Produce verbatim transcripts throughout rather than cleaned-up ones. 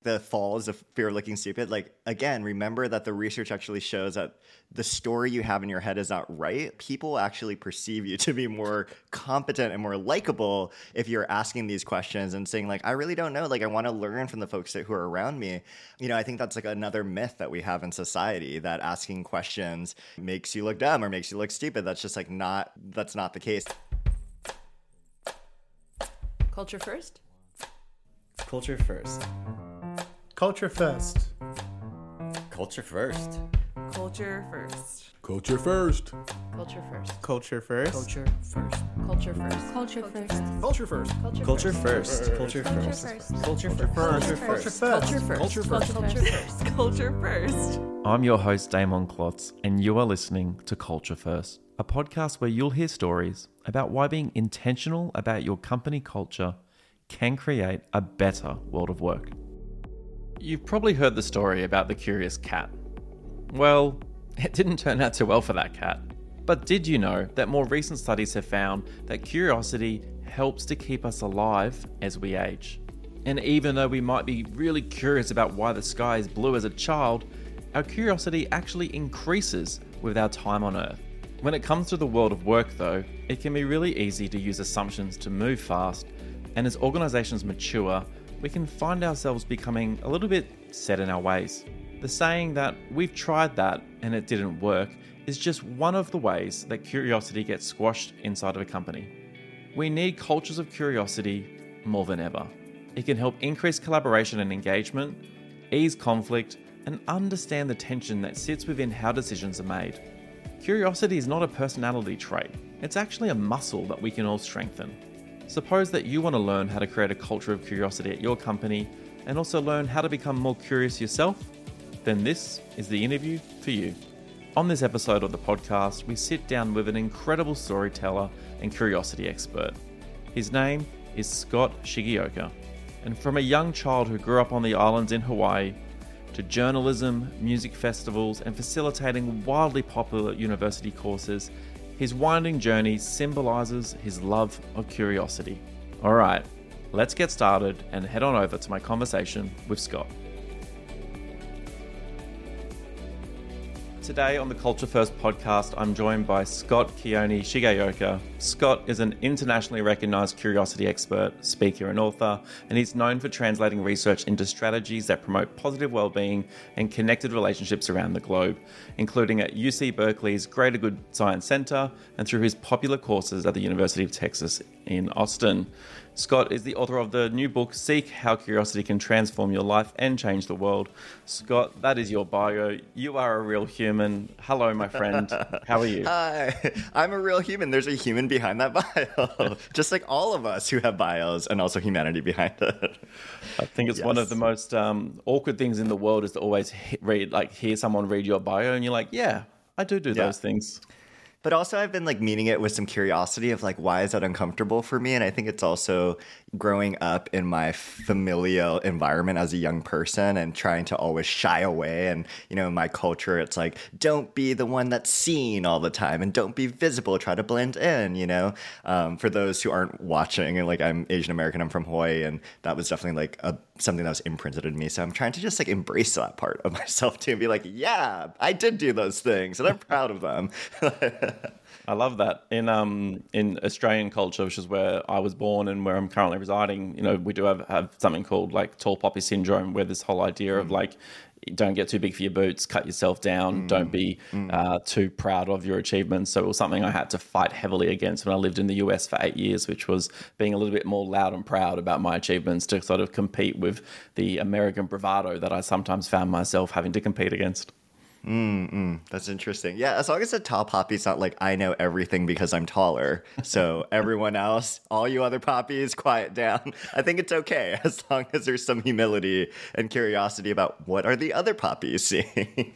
the falls of fear of looking stupid, like, again, remember that the research actually shows that the story you have in your head is not right. People actually perceive you to be more competent and more likable if you're asking these questions and saying, like, I really don't know. Like, I want to learn from the folks that, who are around me. You know, I think that's like another myth that we have in society, that asking questions makes you look dumb or makes you look stupid. That's just like not, that's not the case. Culture first? Culture first. Culture first. Culture first. Culture first. Culture first. Culture first. Culture first. Culture first. Culture first. Culture first. Culture first. Culture first. Culture first. Culture first. Culture first. Culture first. Culture first. Culture first. Culture first. I'm your host, Damon Klotz, and you are listening to Culture First, a podcast where you'll hear stories about why being intentional about your company culture can create a better world of work. You've probably heard the story about the curious cat. Well, it didn't turn out too well for that cat. But did you know that more recent studies have found that curiosity helps to keep us alive as we age? And even though we might be really curious about why the sky is blue as a child, our curiosity actually increases with our time on Earth. When it comes to the world of work though, it can be really easy to use assumptions to move fast, and as organizations mature, we can find ourselves becoming a little bit set in our ways. The saying that we've tried that and it didn't work is just one of the ways that curiosity gets squashed inside of a company. We need cultures of curiosity more than ever. It can help increase collaboration and engagement, ease conflict, and understand the tension that sits within how decisions are made. Curiosity is not a personality trait. It's actually a muscle that we can all strengthen. Suppose that you want to learn how to create a culture of curiosity at your company and also learn how to become more curious yourself, then this is the interview for you. On this episode of the podcast, we sit down with an incredible storyteller and curiosity expert. His name is Scott Shigeoka, and from a young child who grew up on the islands in Hawaii, to journalism, music festivals, and facilitating wildly popular university courses, his winding journey symbolizes his love of curiosity. All right, let's get started and head on over to my conversation with Scott. Today on the Culture First podcast, I'm joined by Scott Keone Shigeoka. Scott is an internationally recognized curiosity expert, speaker, and author, and he's known for translating research into strategies that promote positive well-being and connected relationships around the globe, including at U C Berkeley's Greater Good Science Center and through his popular courses at the University of Texas in Austin. Scott is the author of the new book, Seek How Curiosity Can Transform Your Life and Change the World. Scott, that is your bio. You are a real human. Hello, my friend. How are you? Hi, I'm a real human. There's a human behind that bio, just like all of us who have bios, and also humanity behind it. I think it's Yes. one of the most um, awkward things in the world is to always he- read, like, hear someone read your bio, and you're like, yeah, I do do Yeah. those things. But also I've been like meeting it with some curiosity of like, why is that uncomfortable for me? And I think it's also growing up in my familial environment as a young person and trying to always shy away. And, you know, in my culture, it's like, don't be the one that's seen all the time and don't be visible, try to blend in, you know, um, for those who aren't watching. And like, I'm Asian American, I'm from Hawaii. And that was definitely like a, something that was imprinted in me. So I'm trying to just like embrace that part of myself too and be like, yeah, I did do those things and I'm proud of them. I love that. In um in Australian culture, which is where I was born and where I'm currently residing, you know, we do have, have something called like tall poppy syndrome, where this whole idea mm. of like, don't get too big for your boots, cut yourself down, mm. don't be mm. uh, too proud of your achievements. So it was something I had to fight heavily against when I lived in the U S for eight years, which was being a little bit more loud and proud about my achievements to sort of compete with the American bravado that I sometimes found myself having to compete against. Mm-mm, that's interesting. Yeah, as long as the tall poppy's not like, I know everything because I'm taller. So everyone else, all you other poppies, quiet down. I think it's okay as long as there's some humility and curiosity about what are the other poppies seeing.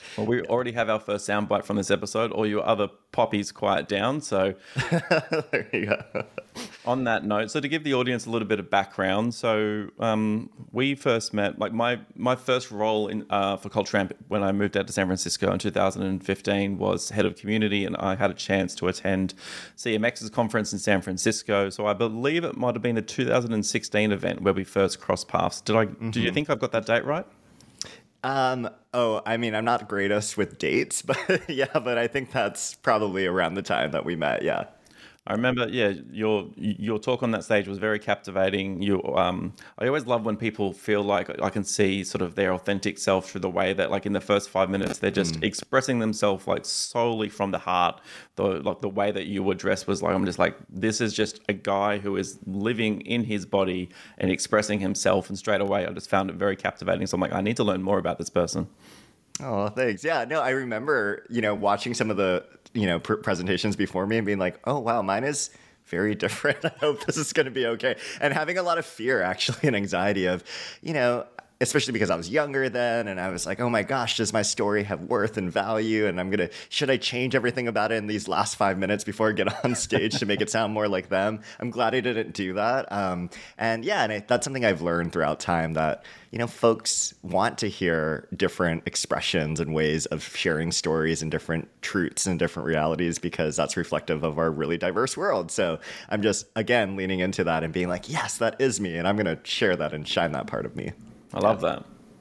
Well, we already have our first soundbite from this episode. All your other poppies quiet down. So There you go. on that note, so to give the audience a little bit of background, so um, we first met, like my my first role in uh, for Culture Amp when I moved out to San Francisco in two thousand fifteen was head of community, and I had a chance to attend C M X's conference in San Francisco. So I believe it might have been the two thousand sixteen event where we first crossed paths. Did I? Mm-hmm. Do you think I've got that date right? Um, oh, I mean, I'm not the greatest with dates, but yeah, but I think that's probably around the time that we met. Yeah. I remember, yeah, your your talk on that stage was very captivating. You, um, I always love when people feel like I can see sort of their authentic self through the way that, like, in the first five minutes, they're just mm. expressing themselves like solely from the heart. The like the way that you were dressed was like, I'm just like, this is just a guy who is living in his body and expressing himself. And straight away, I just found it very captivating. So I'm like, I need to learn more about this person. Oh, thanks. Yeah, no, I remember, you know, watching some of the, you know, pr- presentations before me and being like, oh, wow, mine is very different. I hope this is going to be okay. And having a lot of fear, actually, and anxiety of, you know, especially because I was younger then, and I was like, oh my gosh, does my story have worth and value? And I'm going to, should I change everything about it in these last five minutes before I get on stage to make it sound more like them? I'm glad I didn't do that. Um, and yeah, and I, that's something I've learned throughout time that, you know, folks want to hear different expressions and ways of sharing stories and different truths and different realities because that's reflective of our really diverse world. So I'm just, again, leaning into that and being like, yes, that is me. And I'm going to share that and shine that part of me. I love that.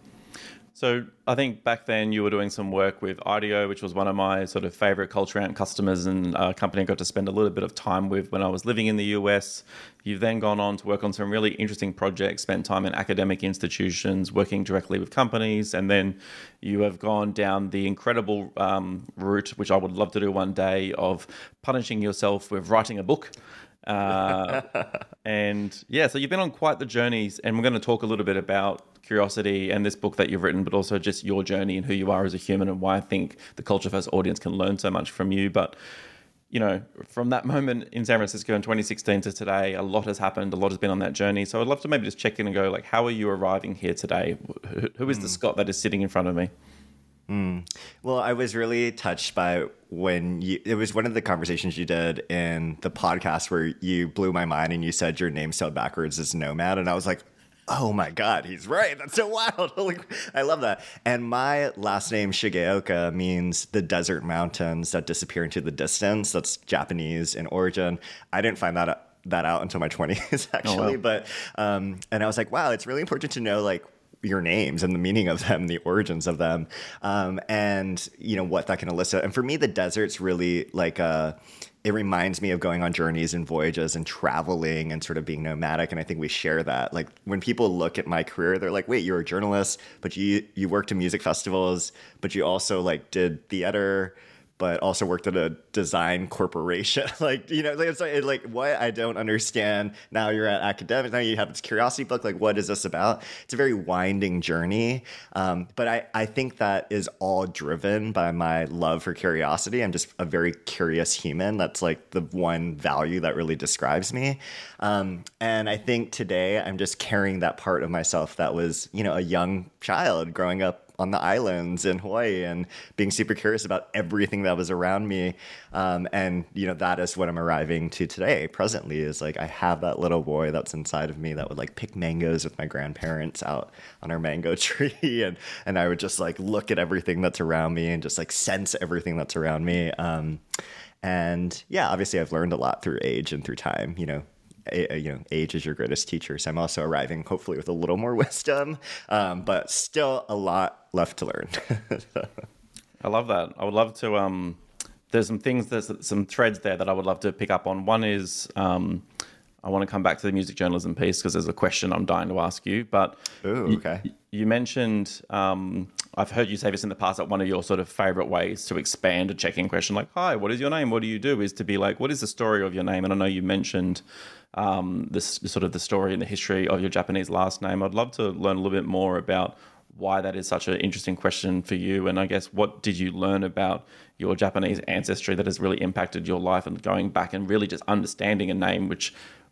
So I think back then you were doing some work with IDEO, which was one of my sort of favorite Culture Amp customers and a company I got to spend a little bit of time with when I was living in the U S. You've then gone on to work on some really interesting projects, spent time in academic institutions, working directly with companies, and then you have gone down the incredible um, route, which I would love to do one day, of punishing yourself with writing a book. uh, and yeah, so you've been on quite the journeys, and we're going to talk a little bit about Curiosity and this book that you've written, but also just your journey and who you are as a human and why I think the Culture First audience can learn so much from you. But, you know, from that moment in San Francisco in twenty sixteen to today, a lot has happened. A lot has been on that journey. So I'd love to maybe just check in and go, like, how are you arriving here today? Who, who is mm. the Scott that is sitting in front of me? Mm. Well, I was really touched by when you, it was one of the conversations you did in the podcast where you blew my mind and you said your name spelled backwards is Nomad. And I was like, oh my God, he's right. That's so wild. I love that. And my last name, Shigeoka, means the desert mountains that disappear into the distance. That's Japanese in origin. I didn't find that out, that out until my twenties, actually. Oh, wow. But, um, and I was like, wow, it's really important to know, like, your names and the meaning of them, the origins of them, um, and, you know, what that can elicit. And for me, the desert's really like a, it reminds me of going on journeys and voyages and traveling and sort of being nomadic. And I think we share that. Like when people look at my career, they're like, wait, you're a journalist, but you, you worked in music festivals, but you also like did theater, but also worked at a design corporation. Like, you know, it's like, like, what? I don't understand. Now you're at academic. Now you have this Curiosity book. Like, what is this about? It's a very winding journey. Um, but I, I think that is all driven by my love for curiosity. I'm just a very curious human. That's like the one value that really describes me. Um, and I think today I'm just carrying that part of myself that was, you know, a young child growing up on the islands in Hawaii and being super curious about everything that was around me. Um, and, you know, that is what I'm arriving to today presently is like, I have that little boy that's inside of me that would like pick mangoes with my grandparents out on our mango tree. And, and I would just like look at everything that's around me and just like sense everything that's around me. Um, and yeah, obviously I've learned a lot through age and through time, you know, A, you know, age is your greatest teacher. So I'm also arriving hopefully with a little more wisdom, um, but still a lot left to learn. I love that. I would love to, um, there's some things, there's some threads there that I would love to pick up on. One is, um, I want to come back to the music journalism piece because there's a question I'm dying to ask you. But Ooh, okay. you, you mentioned, um, I've heard you say this in the past, that one of your sort of favorite ways to expand a check-in question, like, hi, what is your name? What do you do? Is to be like, what is the story of your name? And I know you mentioned um, this sort of the story and the history of your Japanese last name. I'd love to learn a little bit more about why that is such an interesting question for you. And I guess, what did you learn about your Japanese ancestry that has really impacted your life and going back and really just understanding a name, which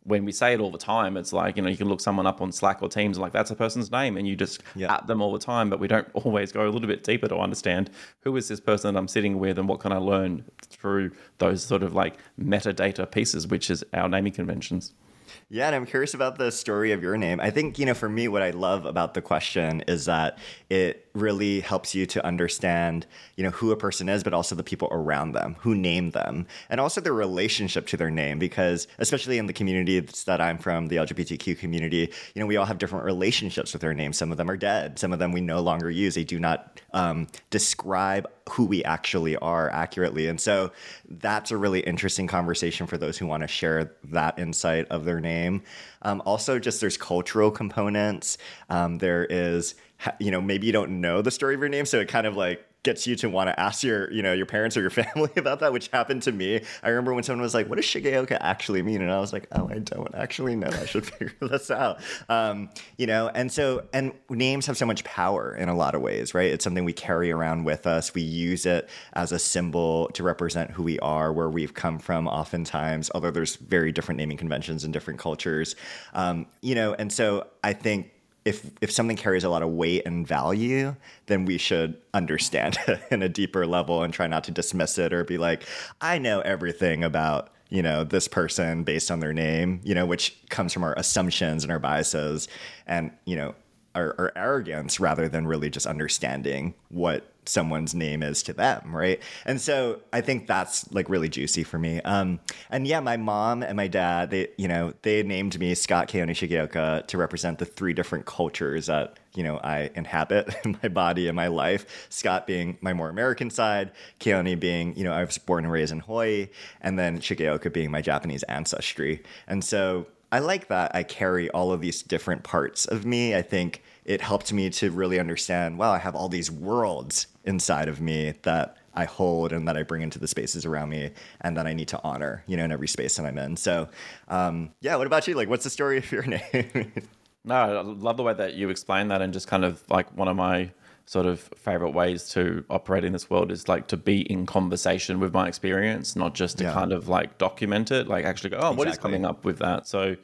when we say it all the time, it's like, you know, you can look someone up on Slack or Teams, like that's a person's name, and you just Yeah. at them all the time, but we don't always go a little bit deeper to understand who is this person that I'm sitting with and what can I learn through those sort of like metadata pieces, which is our naming conventions. Yeah, and I'm curious about the story of your name. I think, you know, for me, what I love about the question is that it really helps you to understand, you know, who a person is, but also the people around them, who named them, and also their relationship to their name. Because especially in the community that I'm from, the L G B T Q community, you know, we all have different relationships with our names. Some of them are dead. Some of them we no longer use. They do not um, describe who we actually are accurately. And so that's a really interesting conversation for those who want to share that insight of their name. Um, also, just there's cultural components. Um, there is, you know, maybe you don't know the story of your name, so it kind of like gets you to want to ask your, you know, your parents or your family about that, which happened to me. I remember when someone was like, what does Shigeoka actually mean? And I was like, oh, I don't actually know. I should figure this out. Um, you know, and so, and names have so much power in a lot of ways, right? It's something we carry around with us. We use it as a symbol to represent who we are, where we've come from oftentimes, although there's very different naming conventions in different cultures. Um, you know, and so I think if if something carries a lot of weight and value, then we should understand it in a deeper level and try not to dismiss it or be like, I know everything about, you know, this person based on their name, you know, which comes from our assumptions and our biases and, you know, our, our arrogance rather than really just understanding what someone's name is to them, right? And so I think that's like really juicy for me. Um, and yeah, my mom and my dad, they, you know, they named me Scott Keone Shigeoka to represent the three different cultures that, you know, I inhabit in my body and my life. Scott being my more American side, Keone being, you know, I was born and raised in Hawaii, and then Shigeoka being my Japanese ancestry. And so I like that I carry all of these different parts of me. I think it helped me to really understand, wow, I have all these worlds inside of me that I hold and that I bring into the spaces around me and that I need to honor, you know, in every space that I'm in. So, um, yeah, what about you? Like, what's the story of your name? No, I love the way that you explain that, and just kind of like one of my sort of favorite ways to operate in this world is like to be in conversation with my experience, not just to Yeah. kind of like document it, like actually go, oh, what is Exactly. coming up with that? So,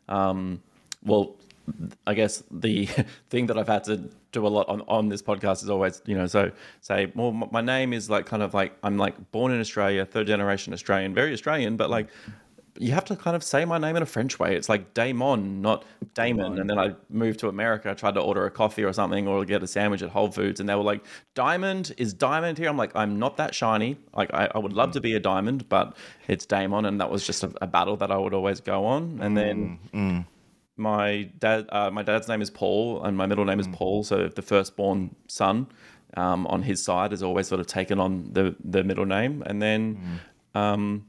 um, well, I guess the thing that I've had to do a lot on, on this podcast is always, you know, so say, well, m- my name is like kind of like, I'm like born in Australia, third generation Australian, very Australian, but like, you have to kind of say my name in a French way. It's like Damon, not Damon. And then I moved to America. I tried to order a coffee or something or get a sandwich at Whole Foods. And they were like, Diamond, is Diamond here? I'm like, I'm not that shiny. Like, I, I would love to be a diamond, but it's Damon. And that was just a, a battle that I would always go on. And then Mm. my dad, uh, my dad's name is Paul and my middle name is Paul. So the firstborn son um, on his side has always sort of taken on the, the middle name. And then... Um,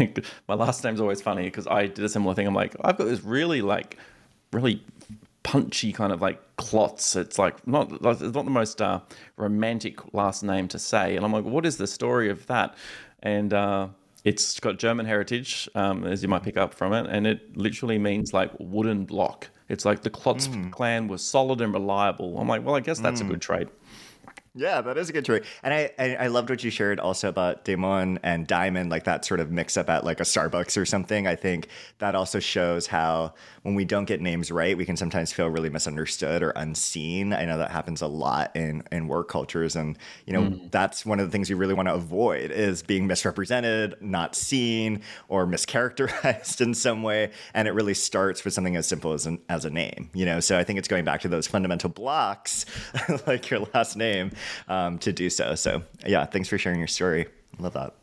my last name's always funny because I did a similar thing. I'm like, I've got this really like, really punchy kind of like clots. It's like not, it's not the most uh, romantic last name to say. And I'm like, what is the story of that? And uh, it's got German heritage, um, as you might pick up from it, and it literally means like wooden block. It's like the Klotz clan was solid and reliable. I'm like, well, I guess that's a good trait. Yeah, that is a good story. And I, I I loved what you shared also about Damon and Diamond, like that sort of mix up at like a Starbucks or something. I think that also shows how when we don't get names right, we can sometimes feel really misunderstood or unseen. I know that happens a lot in, in work cultures. And, you know, mm. that's one of the things you really want to avoid is being misrepresented, not seen, or mischaracterized in some way. And it really starts with something as simple as, an, as a name, you know? So I think it's going back to those fundamental blocks, like your last name, Um, to do so. So yeah, thanks for sharing your story. Love that.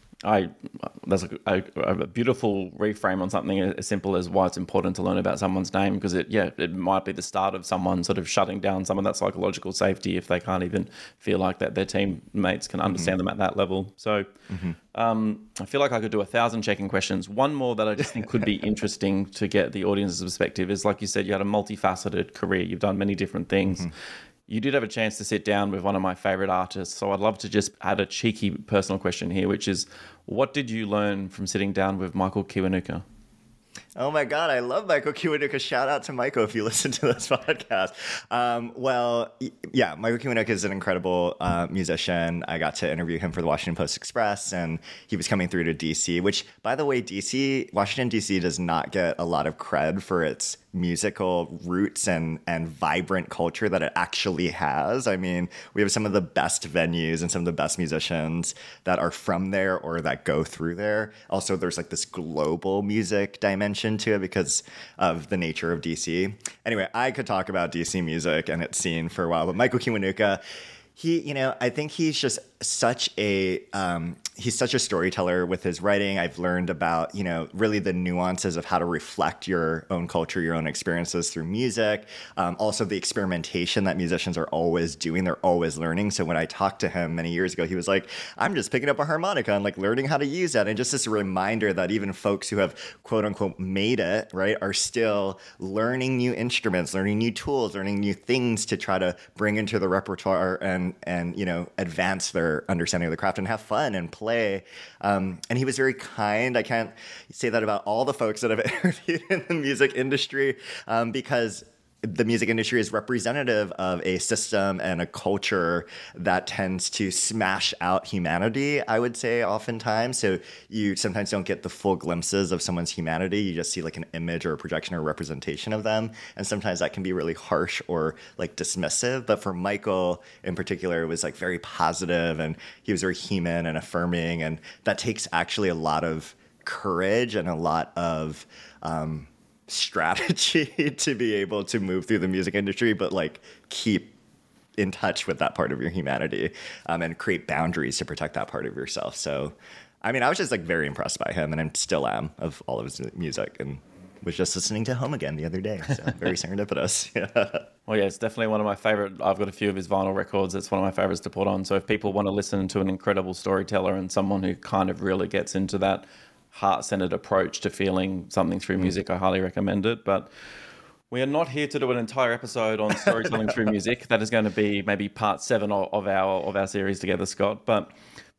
I that's a, a, a beautiful reframe on something as simple as why it's important to learn about someone's name, because it yeah it might be the start of someone sort of shutting down some of that psychological safety if they can't even feel like that their teammates can understand mm-hmm. them at that level. So mm-hmm. um, I feel like I could do a thousand checking questions. One more that I just think could be interesting to get the audience's perspective is, like you said, you had a multifaceted career. You've done many different things. Mm-hmm. You did have a chance to sit down with one of my favorite artists, so I'd love to just add a cheeky personal question here, which is, what did you learn from sitting down with Michael Kiwanuka? Oh my God, I love Michael Kiwanuka. Shout out to Michael if you listen to this podcast. Um, well, y- yeah, Michael Kiwanuka is an incredible uh, musician. I got to interview him for the Washington Post Express, and he was coming through to D C, which, by the way, D C, Washington, D C does not get a lot of cred for its musical roots and and vibrant culture that it actually has. I mean, we have some of the best venues and some of the best musicians that are from there or that go through there. Also, there's like this global music dimension to it because of the nature of D C. Anyway, I could talk about D C music and its scene for a while, but Michael Kiwanuka, he, you know, I think he's just such a um, he's such a storyteller with his writing. I've learned about, you know, really the nuances of how to reflect your own culture, your own experiences through music. Um, also, the experimentation that musicians are always doing. They're always learning. So when I talked to him many years ago, he was like, I'm just picking up a harmonica and like learning how to use that. And just this reminder that even folks who have quote unquote made it, right, are still learning new instruments, learning new tools, learning new things to try to bring into the repertoire and, and you know, advance their understanding of the craft and have fun and play. Um, and he was very kind. I can't say that about all the folks that I've interviewed in the music industry um, because the music industry is representative of a system and a culture that tends to smash out humanity, I would say, oftentimes. So you sometimes don't get the full glimpses of someone's humanity. You just see like an image or a projection or a representation of them. And sometimes that can be really harsh or like dismissive. But for Michael in particular, it was like very positive and he was very human and affirming. And that takes actually a lot of courage and a lot of um, strategy to be able to move through the music industry, but like keep in touch with that part of your humanity um, and create boundaries to protect that part of yourself. So, I mean, I was just like very impressed by him and I still am of all of his music and was just listening to Home Again the other day. So very serendipitous. Yeah. Well, yeah, it's definitely one of my favorite. I've got a few of his vinyl records. It's one of my favorites to put on. So if people want to listen to an incredible storyteller and someone who kind of really gets into that heart-centered approach to feeling something through music, I highly recommend it. But we are not here to do an entire episode on storytelling through music. That is going to be maybe part seven of our of our series together, Scott. But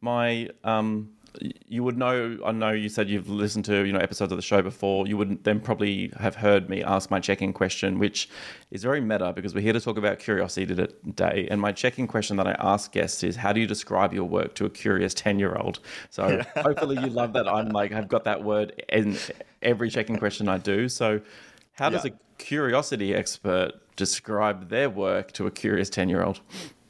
my um, you would know. I know you said you've listened to you know episodes of the show before. You would then probably have heard me ask my check-in question, which is very meta because we're here to talk about curiosity today. And my check-in question that I ask guests is, how do you describe your work to a curious ten-year-old? So hopefully you love that. I'm like, I've got that word in every check-in question I do. So how does Yeah. a curiosity expert describe their work to a curious ten-year-old?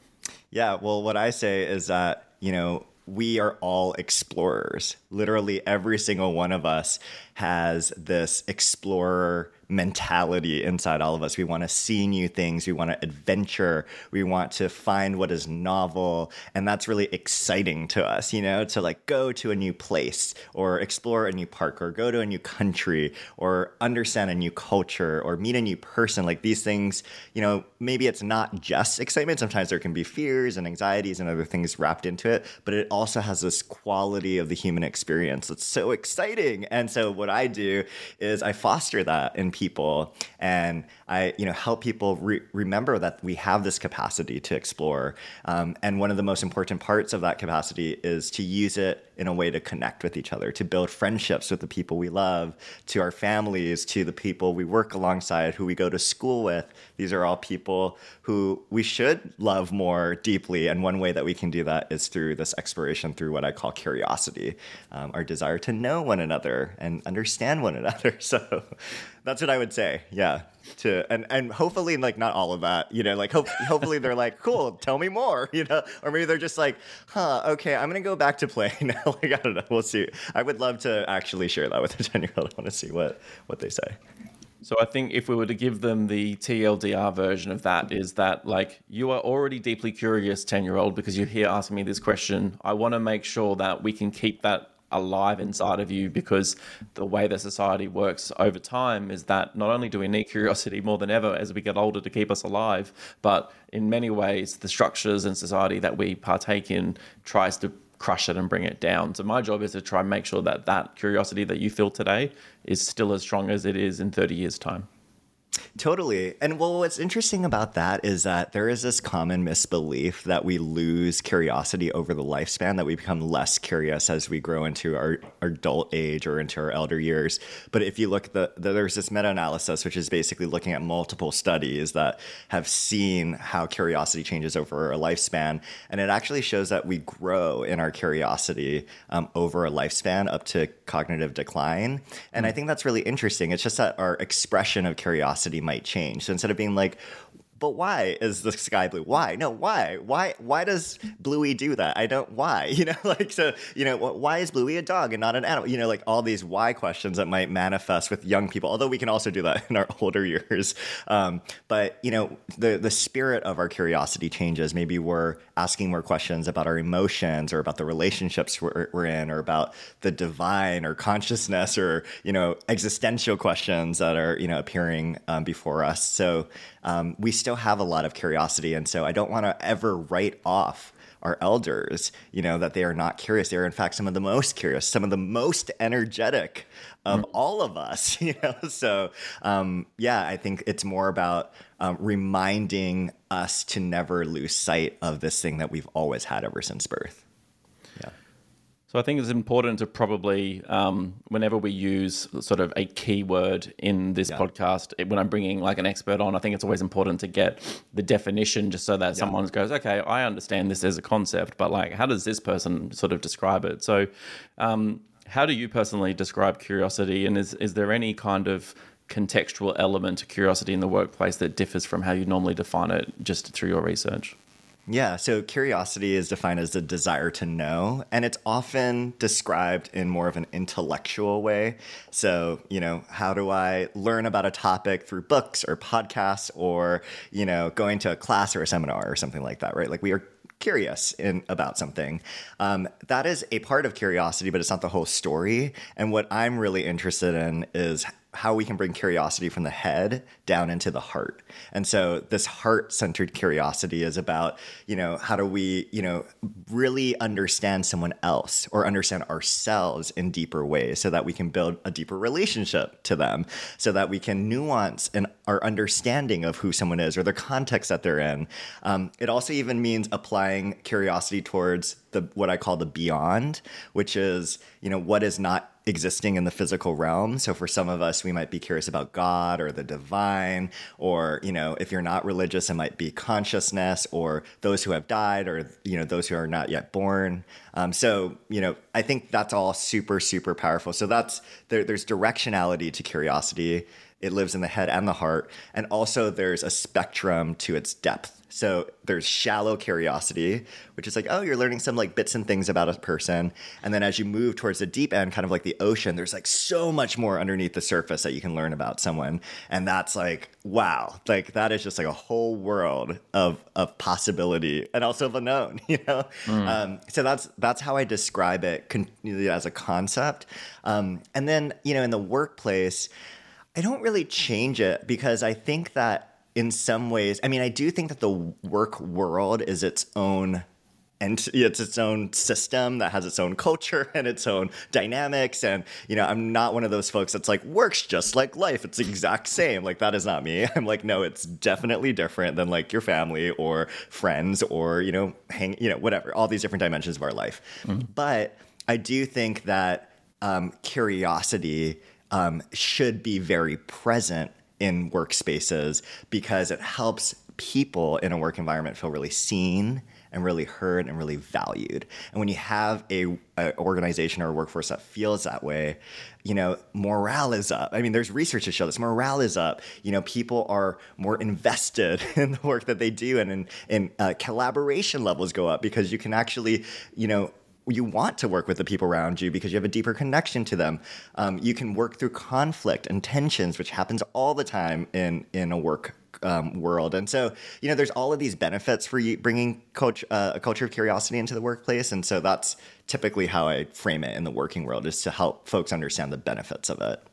Yeah, well, what I say is that, you know, we are all explorers. Literally every single one of us has this explorer mentality inside all of us. We want to see new things. We want to adventure. We want to find what is novel. And that's really exciting to us, you know, to like go to a new place or explore a new park or go to a new country or understand a new culture or meet a new person. Like these things, you know, maybe it's not just excitement. Sometimes there can be fears and anxieties and other things wrapped into it, but it also has this quality of the human experience that's so exciting. And so what I do is I foster that in people and I, you know, help people re- remember that we have this capacity to explore. Um, and one of the most important parts of that capacity is to use it in a way to connect with each other, to build friendships with the people we love, to our families, to the people we work alongside, who we go to school with. These are all people who we should love more deeply. And one way that we can do that is through this exploration, through what I call curiosity, um, our desire to know one another and understand one another. So that's what I would say. Yeah. To and and hopefully like not all of that, you know, like hope, hopefully they're like, cool, tell me more, you know, or maybe they're just like, huh, okay, I'm gonna go back to play now. Like I don't know, we'll see. I would love to actually share that with a ten-year-old. I want to see what what they say. So I think if we were to give them the T L D R version of that, is that like, you are already deeply curious ten-year-old because you're here asking me this question. I want to make sure that we can keep that alive inside of you, because the way that society works over time is that not only do we need curiosity more than ever as we get older to keep us alive, but in many ways the structures and society that we partake in tries to crush it and bring it down. So my job is to try and make sure that that curiosity that you feel today is still as strong as it is in thirty years time. Totally. And well, what's interesting about that is that there is this common misbelief that we lose curiosity over the lifespan, that we become less curious as we grow into our, our adult age or into our elder years. But if you look at the, the there's this meta-analysis, which is basically looking at multiple studies that have seen how curiosity changes over a lifespan. And it actually shows that we grow in our curiosity um, over a lifespan up to cognitive decline. And I think that's really interesting. It's just that our expression of curiosity might change. So instead of being like, but why is the sky blue? Why? No, why? Why Why does Bluey do that? I don't, why? You know, like, so, you know, why is Bluey a dog and not an animal? You know, like all these why questions that might manifest with young people, although we can also do that in our older years. Um, but, you know, the, the spirit of our curiosity changes. Maybe we're asking more questions about our emotions or about the relationships we're, we're in or about the divine or consciousness or, you know, existential questions that are, you know, appearing um, before us. So um, we still have a lot of curiosity. And so I don't want to ever write off our elders, you know, that they are not curious. They are, in fact, some of the most curious, some of the most energetic of mm. all of us, you know. So, um, yeah, I think it's more about um, reminding us to never lose sight of this thing that we've always had ever since birth. So I think it's important to probably, um, whenever we use sort of a keyword in this yeah. podcast, when I'm bringing like an expert on, I think it's always important to get the definition just so that yeah. someone goes, okay, I understand this as a concept, but like, how does this person sort of describe it? So um, how do you personally describe curiosity? And is, is there any kind of contextual element to curiosity in the workplace that differs from how you normally define it just through your research? Yeah, so curiosity is defined as a desire to know, and it's often described in more of an intellectual way. So, you know, how do I learn about a topic through books or podcasts or, you know, going to a class or a seminar or something like that, right? Like we are curious in about something. Um, that is a part of curiosity, but it's not the whole story. And what I'm really interested in is how we can bring curiosity from the head down into the heart. And so this heart-centered curiosity is about, you know, how do we, you know, really understand someone else or understand ourselves in deeper ways so that we can build a deeper relationship to them, so that we can nuance in our understanding of who someone is or the context that they're in. Um, it also even means applying curiosity towards the what I call the beyond, which is, you know, what is not existing in the physical realm. So for some of us, we might be curious about God or the divine, or, you know, if you're not religious, it might be consciousness or those who have died or, you know, those who are not yet born. Um, so, you know, I think that's all super, super powerful. So that's, there, there's directionality to curiosity. It lives in the head and the heart. And also there's a spectrum to its depth. So there's shallow curiosity, which is like, oh, you're learning some like bits and things about a person. And then as you move towards the deep end, kind of like the ocean, there's like so much more underneath the surface that you can learn about someone. And that's like, wow, like that is just like a whole world of of possibility and also of unknown, you know? Mm. Um, so that's that's how I describe it con- as a concept. Um, and then, you know, in the workplace, I don't really change it because I think that in some ways, I mean, I do think that the work world is its own, and it's its own system that has its own culture and its own dynamics. And, you know, I'm not one of those folks that's like, works just like life. It's the exact same. Like, that is not me. I'm like, no, it's definitely different than like your family or friends or, you know, hang, you know, whatever, all these different dimensions of our life. Mm-hmm. But I do think that um, curiosity um, should be very present in workspaces because it helps people in a work environment feel really seen and really heard and really valued. And when you have a, a organization or a workforce that feels that way, you know, morale is up. I mean, there's research to show this. Morale is up. You know, people are more invested in the work that they do, and in, in uh, collaboration levels go up because you can actually, you know, you want to work with the people around you because you have a deeper connection to them. Um, you can work through conflict and tensions, which happens all the time in, in a work um, world. And so, you know, there's all of these benefits for you bringing coach, uh, a culture of curiosity into the workplace. And so that's typically how I frame it in the working world, is to help folks understand the benefits of it.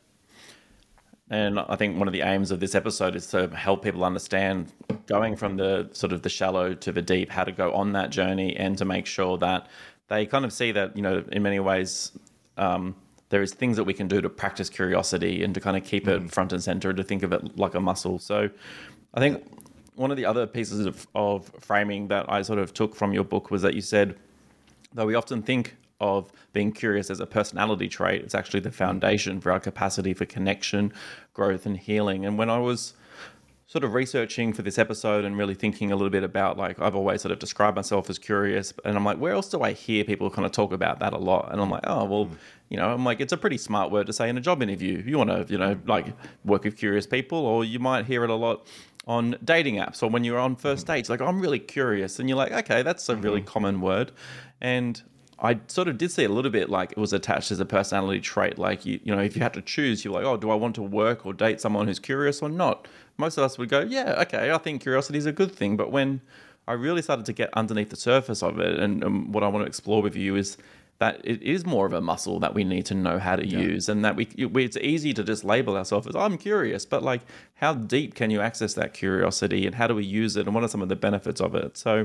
And I think one of the aims of this episode is to help people understand going from the sort of the shallow to the deep, how to go on that journey, and to make sure that they kind of see that, you know, in many ways, um, there is things that we can do to practice curiosity and to kind of keep mm. it front and center, to think of it like a muscle. So I think one of the other pieces of, of framing that I sort of took from your book was that you said, though we often think of being curious as a personality trait, it's actually the foundation for our capacity for connection, growth, and healing. And when I was sort of researching for this episode and really thinking a little bit about, like, I've always sort of described myself as curious, and I'm like, where else do I hear people kind of talk about that a lot? And I'm like, oh, well, mm. you know, I'm like, it's a pretty smart word to say in a job interview. You want to, you know, like work with curious people, or you might hear it a lot on dating apps or when you're on first mm. dates, like, I'm really curious. And you're like, okay, that's a mm-hmm. really common word. And I sort of did see it a little bit like it was attached as a personality trait. Like, you, you know, if you had to choose, you're like, oh, do I want to work or date someone who's curious or not? Most of us would go, yeah, okay, I think curiosity is a good thing. But when I really started to get underneath the surface of it, and, and what I want to explore with you is that it is more of a muscle that we need to know how to yeah. use, and that we, it's easy to just label ourselves as, I'm curious, but like, how deep can you access that curiosity, and how do we use it, and what are some of the benefits of it? So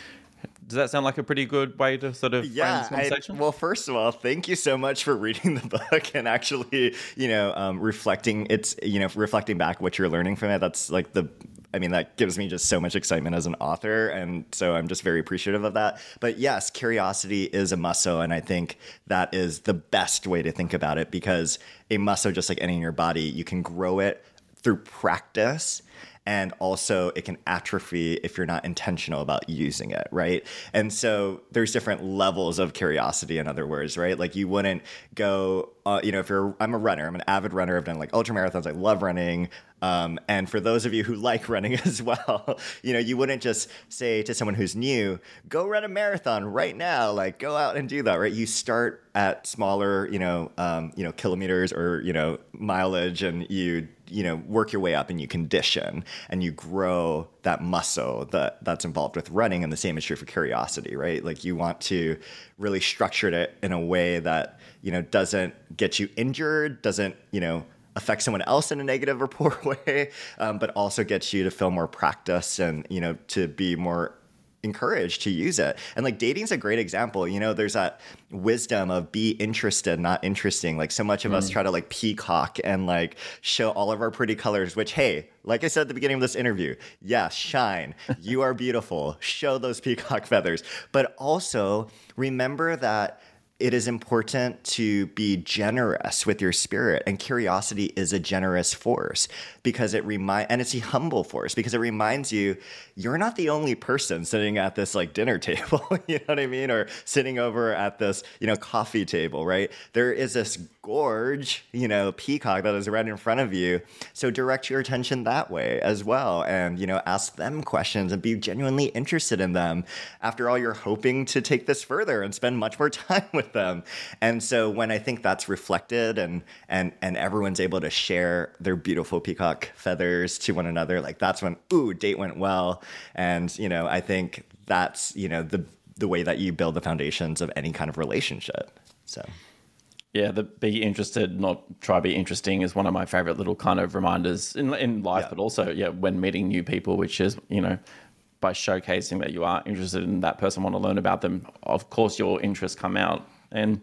does that sound like a pretty good way to sort of yeah, frame this conversation? I, well, first of all, thank you so much for reading the book and actually, you know, um, reflecting it's, you know, reflecting back what you're learning from it. That's like the, I mean, that gives me just so much excitement as an author. And so I'm just very appreciative of that. But yes, curiosity is a muscle. And I think that is the best way to think about it, because a muscle, just like any in your body, you can grow it through practice. And also it can atrophy if you're not intentional about using it, right? And so there's different levels of curiosity, in other words, right? Like, you wouldn't go, uh, you know, if you're, I'm a runner, I'm an avid runner, I've done like ultra marathons, I love running. Um, and for those of you who like running as well, you know, you wouldn't just say to someone who's new, go run a marathon right now, like go out and do that, right? You start at smaller, you know, um, you know, kilometers or, you know, mileage, and you, you know, work your way up and you condition and you grow that muscle that that's involved with running. And the same is true for curiosity, right? Like, you want to really structure it in a way that, you know, doesn't get you injured, doesn't, you know, affect someone else in a negative or poor way, um, but also gets you to feel more practice and, you know, to be more encouraged to use it. And like, dating's a great example. You know, there's that wisdom of be interested, not interesting. Like, so much of mm. us try to like peacock and like show all of our pretty colors, which, hey, like I said at the beginning of this interview, yes, shine. You are beautiful. Show those peacock feathers. But also remember that it is important to be generous with your spirit, and curiosity is a generous force, because it remind and it's a humble force, because it reminds you you're not the only person sitting at this like dinner table, you know what I mean, or sitting over at this, you know, coffee table, right? There is this gorge, you know, peacock that is right in front of you. So direct your attention that way as well, and, you know, ask them questions and be genuinely interested in them. After all, you're hoping to take this further and spend much more time with them. And so when I think that's reflected, and and and everyone's able to share their beautiful peacock feathers to one another, like, that's when, ooh, date went well. And, you know, I think that's, you know, the the way that you build the foundations of any kind of relationship. So yeah, the be interested, not try be interesting, is one of my favorite little kind of reminders in in life, yeah. but also, yeah, when meeting new people, which is, you know, by showcasing that you are interested in that person, want to learn about them, of course your interests come out. And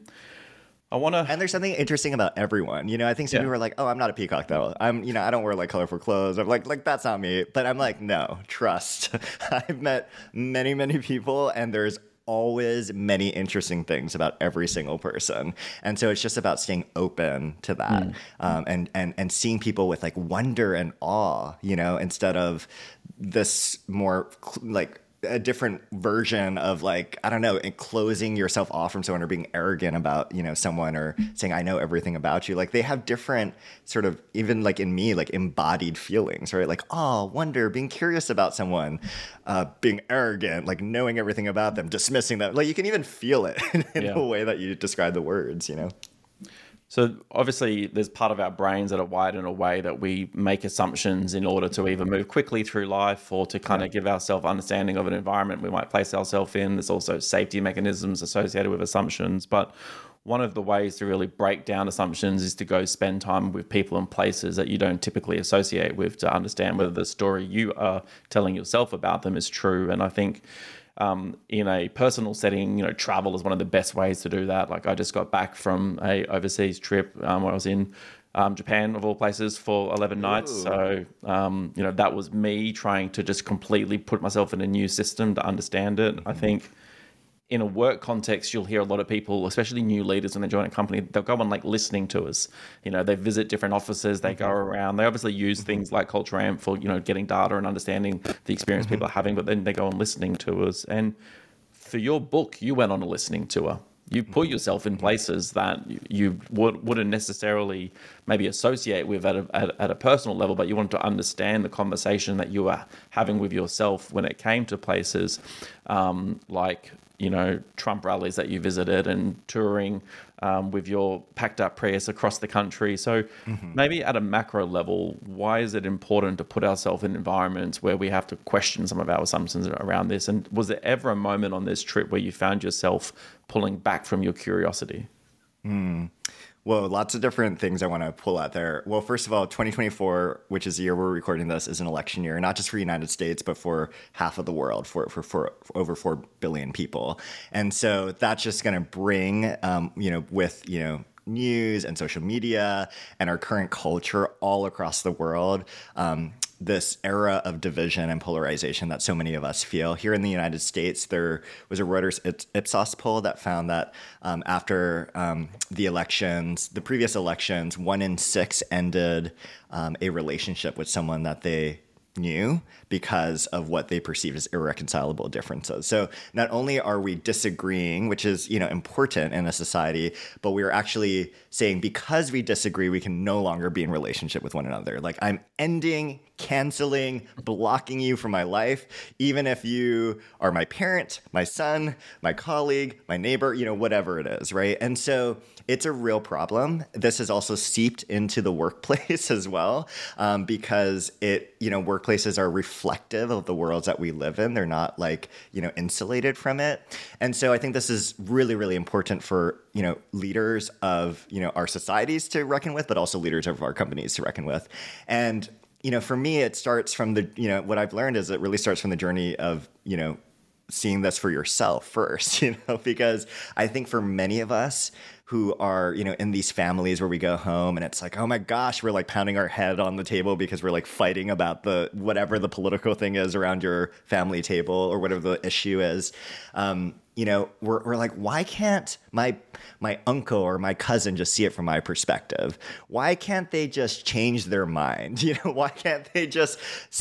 I want to... And there's something interesting about everyone. You know, I think some yeah. people are like, oh, I'm not a peacock though. I'm, you know, I don't wear like colorful clothes. I'm like, like, that's not me. But I'm like, no, trust. I've met many, many people, and there's always many interesting things about every single person. And so it's just about staying open to that, mm. um, and, and, and seeing people with like wonder and awe, you know, instead of this more like a different version of like, I don't know, closing yourself off from someone, or being arrogant about, you know, someone, or saying, I know everything about you. Like, they have different sort of, even like in me, like embodied feelings, right? Like, oh, wonder, being curious about someone, uh, being arrogant, like knowing everything about them, dismissing them. Like, you can even feel it in yeah. the way that you describe the words, you know? So obviously there's part of our brains that are wired in a way that we make assumptions in order to either move quickly through life, or to kind of give ourselves understanding of an environment we might place ourselves in. There's also safety mechanisms associated with assumptions. But one of the ways to really break down assumptions is to go spend time with people and places that you don't typically associate with, to understand whether the story you are telling yourself about them is true. And I think um, in a personal setting, you know, travel is one of the best ways to do that. Like I just got back from a overseas trip um, where I was in um, Japan, of all places, for eleven nights. Ooh. So, um, you know, that was me trying to just completely put myself in a new system to understand it. Mm-hmm. I think in a work context, you'll hear a lot of people, especially new leaders when they join a company, they'll go on like listening tours. You know, they visit different offices, they go around. They obviously use things like Culture Amp for, you know, getting data and understanding the experience people are having, but then they go on listening tours. And for your book, you went on a listening tour. You put yourself in places that you would, wouldn't necessarily maybe associate with at a, at, at a personal level, but you wanted to understand the conversation that you were having with yourself when it came to places um, like, you know, Trump rallies that you visited and touring um, with your packed up Prius across the country. So mm-hmm. maybe at a macro level, why is it important to put ourselves in environments where we have to question some of our assumptions around this? And was there ever a moment on this trip where you found yourself pulling back from your curiosity? Mm. Well, lots of different things I want to pull out there. Well, first of all, twenty twenty-four, which is the year we're recording this, is an election year, not just for the United States, but for half of the world, for for, for, for over four billion people. And so that's just going to bring, um, you know, with, you know, news and social media and our current culture all across the world, um, this era of division and polarization that so many of us feel. Here in the United States, there was a Reuters Ipsos poll that found that um, after um, the elections, the previous elections, one in six ended um, a relationship with someone that they knew because of what they perceive as irreconcilable differences. So not only are we disagreeing, which is, you know, important in a society, but we are actually saying because we disagree, we can no longer be in relationship with one another. Like I'm ending, canceling, blocking you from my life, even if you are my parent, my son, my colleague, my neighbor, you know, whatever it is, right? And so it's a real problem. This has also seeped into the workplace as well, um, because it, you know, workplaces are reflective of the worlds that we live in. They're not like, you know, insulated from it. And so I think this is really, really important for, you know, leaders of, you know, our societies to reckon with, but also leaders of our companies to reckon with. And, you know, for me, it starts from the, you know, what I've learned is it really starts from the journey of, you know, seeing this for yourself first, you know, because I think for many of us who are, you know, in these families where we go home and it's like, oh my gosh, we're like pounding our head on the table because we're like fighting about the whatever the political thing is around your family table or whatever the issue is. Um, you know, we're, we're like, why can't my my uncle or my cousin just see it from my perspective? Why can't they just change their mind? You know, why can't they just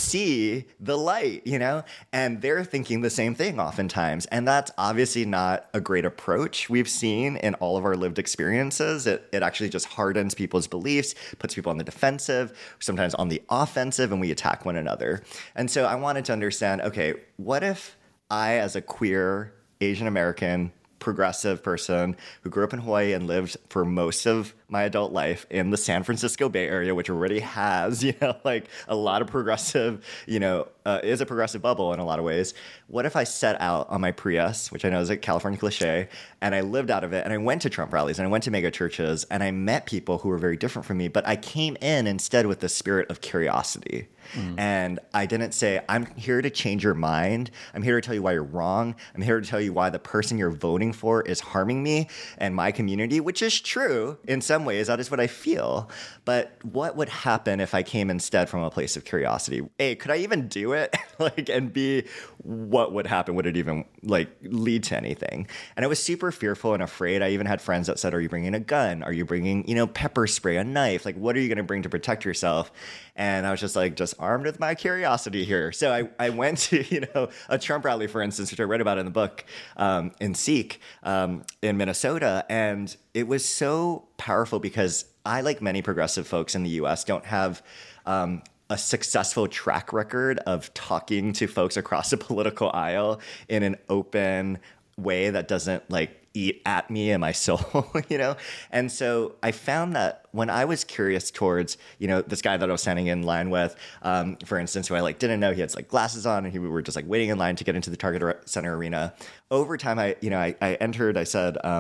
see the light, you know? And they're thinking the same thing oftentimes. And that's obviously not a great approach we've seen in all of our lived experiences. It, it actually just hardens people's beliefs, puts people on the defensive, sometimes on the offensive, and we attack one another. And so I wanted to understand, okay, what if I, as a queer Asian American progressive person who grew up in Hawaii and lived for most of my adult life in the San Francisco Bay Area, which already has, you know, like a lot of progressive, you know, uh, is a progressive bubble in a lot of ways. What if I set out on my Prius, which I know is a California cliche, and I lived out of it, and I went to Trump rallies, and I went to mega churches, and I met people who were very different from me, but I came in instead with the spirit of curiosity. Mm. And I didn't say, I'm here to change your mind. I'm here to tell you why you're wrong. I'm here to tell you why the person you're voting for is harming me and my community, which is true in some ways. That is what I feel. But what would happen if I came instead from a place of curiosity? A, could I even do it? Like, and B, what would happen? Would it even like lead to anything? And I was super fearful and afraid. I even had friends that said, are you bringing a gun? Are you bringing, you know, pepper spray, a knife? Like, what are you going to bring to protect yourself? And I was just like, just armed with my curiosity here. So I, I went to, you know, a Trump rally, for instance, which I read about in the book, um, in Seek, um, in Minnesota. And it was so powerful because I, like many progressive folks in the U S, don't have um, a successful track record of talking to folks across the political aisle in an open way that doesn't like eat at me and my soul, you know? And so I found that when I was curious towards, you know, this guy that I was standing in line with, um, for instance, who I like didn't know, he had like glasses on and he, we were just like waiting in line to get into the Target Center arena. Over time, I, you know, I, I entered, I said, um,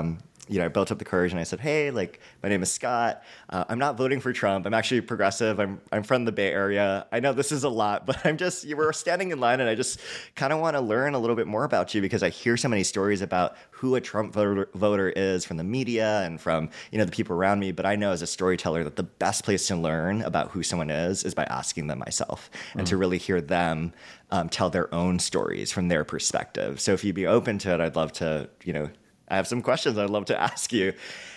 you know, I built up the courage and I said, hey, like, my name is Scott. Uh, I'm not voting for Trump. I'm actually progressive. I'm I'm from the Bay Area. I know this is a lot, but I'm just, you were standing in line and I just kind of want to learn a little bit more about you because I hear so many stories about who a Trump voter, voter is from the media and from, you know, the people around me. But I know as a storyteller that the best place to learn about who someone is is by asking them myself mm. and to really hear them um, tell their own stories from their perspective. So if you'd be open to it, I'd love to, you know, I have some questions I'd love to ask you.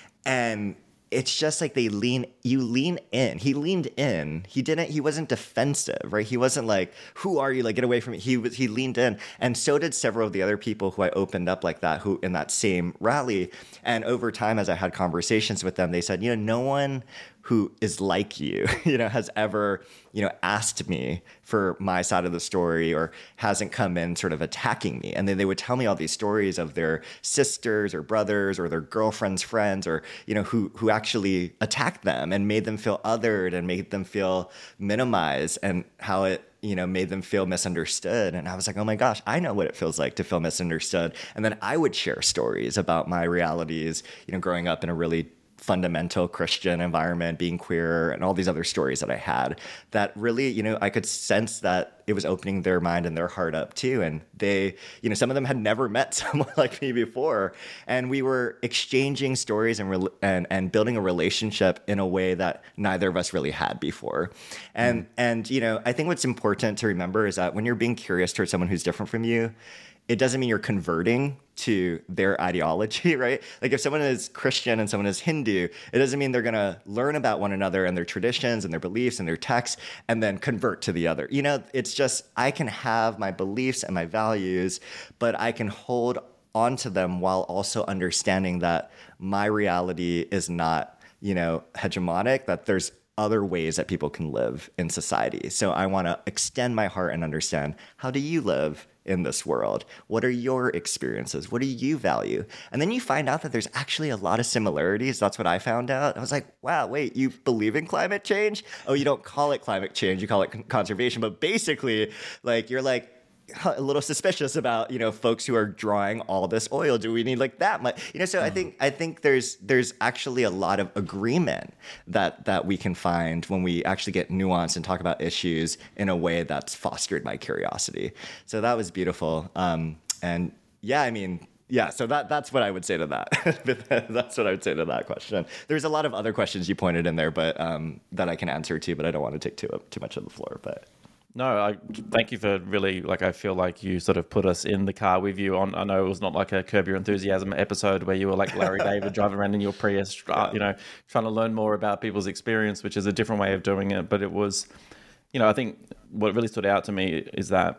And it's just like they lean, you lean in. He leaned in. He didn't, he wasn't defensive, right? He wasn't like, who are you? Like, get away from me. He was, he leaned in. And so did several of the other people who I opened up like that, who in that same rally. And over time, as I had conversations with them, they said, you know, no one who is like you, you know, has ever, you know, asked me for my side of the story or hasn't come in sort of attacking me. And then they would tell me all these stories of their sisters or brothers or their girlfriends' friends or, you know, who, who actually attacked them and made them feel othered and made them feel minimized and how it, you know, made them feel misunderstood. And I was like, oh my gosh, I know what it feels like to feel misunderstood. And then I would share stories about my realities, you know, growing up in a really fundamental Christian environment, being queer, and all these other stories that I had that really, you know, I could sense that it was opening their mind and their heart up too. And they, you know, some of them had never met someone like me before. And we were exchanging stories and, re- and, and building a relationship in a way that neither of us really had before. And, mm. and, you know, I think what's important to remember is that when you're being curious towards someone who's different from you, it doesn't mean you're converting to their ideology, right? Like if someone is Christian and someone is Hindu, it doesn't mean they're going to learn about one another and their traditions and their beliefs and their texts and then convert to the other. You know, it's just, I can have my beliefs and my values, but I can hold onto them while also understanding that my reality is not, you know, hegemonic, that there's other ways that people can live in society. So I want to extend my heart and understand, how do you live in this world? What are your experiences? What do you value? And then you find out that there's actually a lot of similarities. That's what I found out. I was like, wow, wait, you believe in climate change? Oh, you don't call it climate change, you call it con- conservation. But basically, like, you're like, a little suspicious about, you know, folks who are drawing all this oil. Do we need like that much? You know, so I think I think there's there's actually a lot of agreement that that we can find when we actually get nuanced and talk about issues in a way that's fostered my curiosity. So that was beautiful. Um, and yeah, I mean, yeah, so that that's what I would say to that. That's what I would say to that question. There's a lot of other questions you pointed in there, but um, that I can answer too, but I don't want to take too too much of the floor. But No, I thank you for really, like, I feel like you sort of put us in the car with you on, I know it was not like a Curb Your Enthusiasm episode where you were like Larry David driving around in your Prius, yeah. you know, trying to learn more about people's experience, which is a different way of doing it. But it was, you know, I think what really stood out to me is that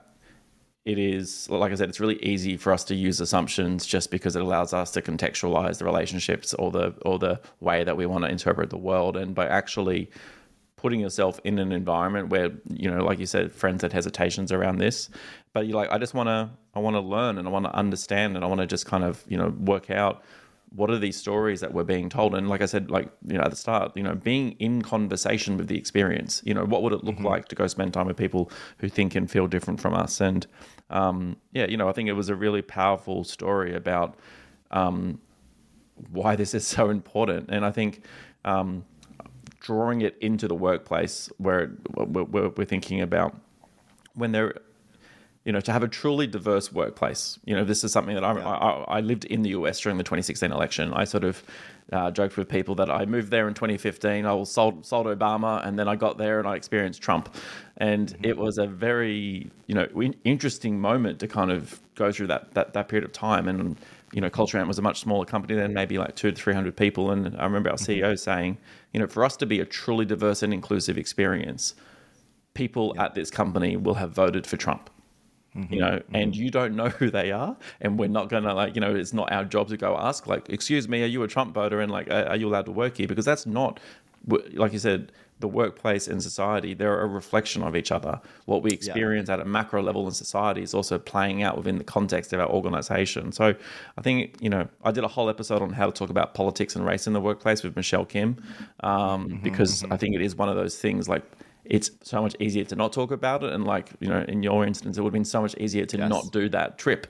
it is, like I said, it's really easy for us to use assumptions just because it allows us to contextualize the relationships or the, or the way that we want to interpret the world. And by actually putting yourself in an environment where, you know, like you said, friends had hesitations around this, but you're like, I just want to, I want to learn and I want to understand and I want to just kind of, you know, work out what are these stories that we're being told. And like I said, like, you know, at the start, you know, being in conversation with the experience, you know, what would it look mm-hmm. like to go spend time with people who think and feel different from us? And um, yeah, you know, I think it was a really powerful story about um, why this is so important. And I think, um, drawing it into the workplace where we're, we're thinking about when they're, you know, to have a truly diverse workplace. You know, this is something that I, yeah. I, I lived in the U S during the twenty sixteen election. I sort of uh, joked with people that I moved there in twenty fifteen. I was sold, sold Obama, and then I got there and I experienced Trump. And mm-hmm. it was a very, you know, interesting moment to kind of go through that that, that period of time. And you know, Culture Amp was a much smaller company then, maybe like two to three hundred people. And I remember our C E O saying, you know, for us to be a truly diverse and inclusive experience, people yeah. at this company will have voted for Trump. Mm-hmm. You know, mm-hmm. and you don't know who they are, and we're not gonna like, you know, it's not our job to go ask like, excuse me, are you a Trump voter, and like, are you allowed to work here? Because that's not, like you said, the workplace and society, they're a reflection of each other. What we experience yeah. at a macro level in society is also playing out within the context of our organization. So I think, you know, I did a whole episode on how to talk about politics and race in the workplace with Michelle Kim, um, mm-hmm, because mm-hmm. I think it is one of those things, like, it's so much easier to not talk about it. And like, you know, in your instance, it would have been so much easier to yes. not do that trip.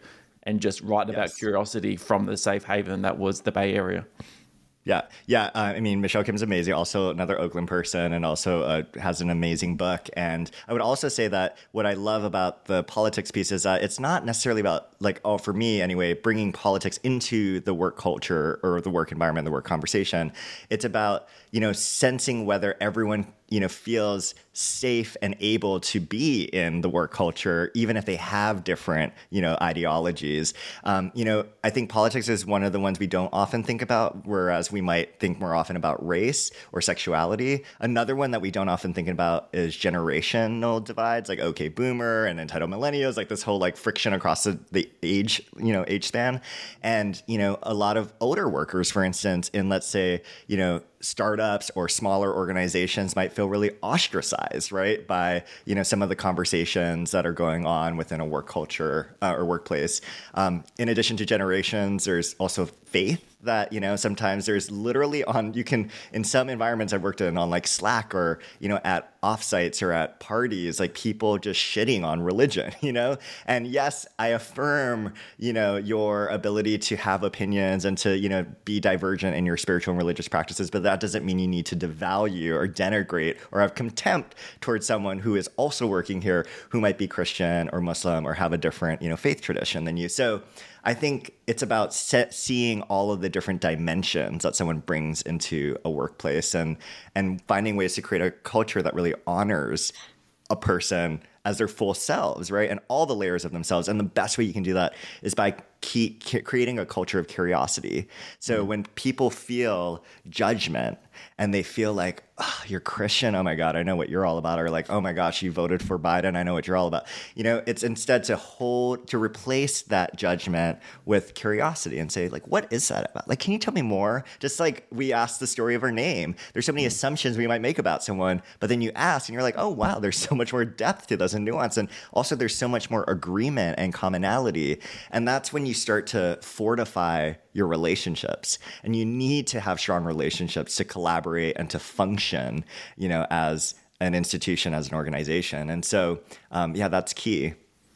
and just write about Yes. curiosity from the safe haven that was the Bay Area. Yeah, yeah. Uh, I mean, Michelle Kim's amazing. Also, another Oakland person, and also uh, has an amazing book. And I would also say that what I love about the politics piece is that it's not necessarily about, like, oh, for me anyway, bringing politics into the work culture or the work environment, the work conversation. It's about, you know, sensing whether everyone, you know, feels safe and able to be in the work culture, even if they have different, you know, ideologies. Um, you know, I think politics is one of the ones we don't often think about, whereas we might think more often about race or sexuality. Another one that we don't often think about is generational divides, like okay, boomer and entitled millennials, like this whole like friction across the, the age, you know, age span. And, you know, a lot of older workers, for instance, in let's say, you know, startups or smaller organizations might feel really ostracized, right, by, you know, some of the conversations that are going on within a work culture uh, or workplace. Um, in addition to generations, there's also faith that, you know, sometimes there's literally on, you can, in some environments I've worked in on like Slack or, you know, at offsites or at parties, like people just shitting on religion, you know? And yes, I affirm, you know, your ability to have opinions and to, you know, be divergent in your spiritual and religious practices, but that doesn't mean you need to devalue or denigrate or have contempt towards someone who is also working here who might be Christian or Muslim or have a different, you know, faith tradition than you. So I think it's about set, seeing all of the different dimensions that someone brings into a workplace and and finding ways to create a culture that really honors a person as their full selves, right? And all the layers of themselves. And the best way you can do that is by keep, creating a culture of curiosity. So mm-hmm. when people feel judgment and they feel like, oh, you're Christian, oh my God, I know what you're all about. Or like, oh my gosh, you voted for Biden, I know what you're all about. You know, it's instead to hold, to replace that judgment with curiosity and say, like, what is that about? Like, can you tell me more? Just like we asked the story of her name. There's so many mm-hmm. assumptions we might make about someone, but then you ask and you're like, oh wow, there's so much more depth to those and nuance. And also there's so much more agreement and commonality. And that's when you start to fortify your relationships. And you need to have strong relationships to collaborate and to function, you know, as an institution, as an organization. And so, um, yeah, that's key.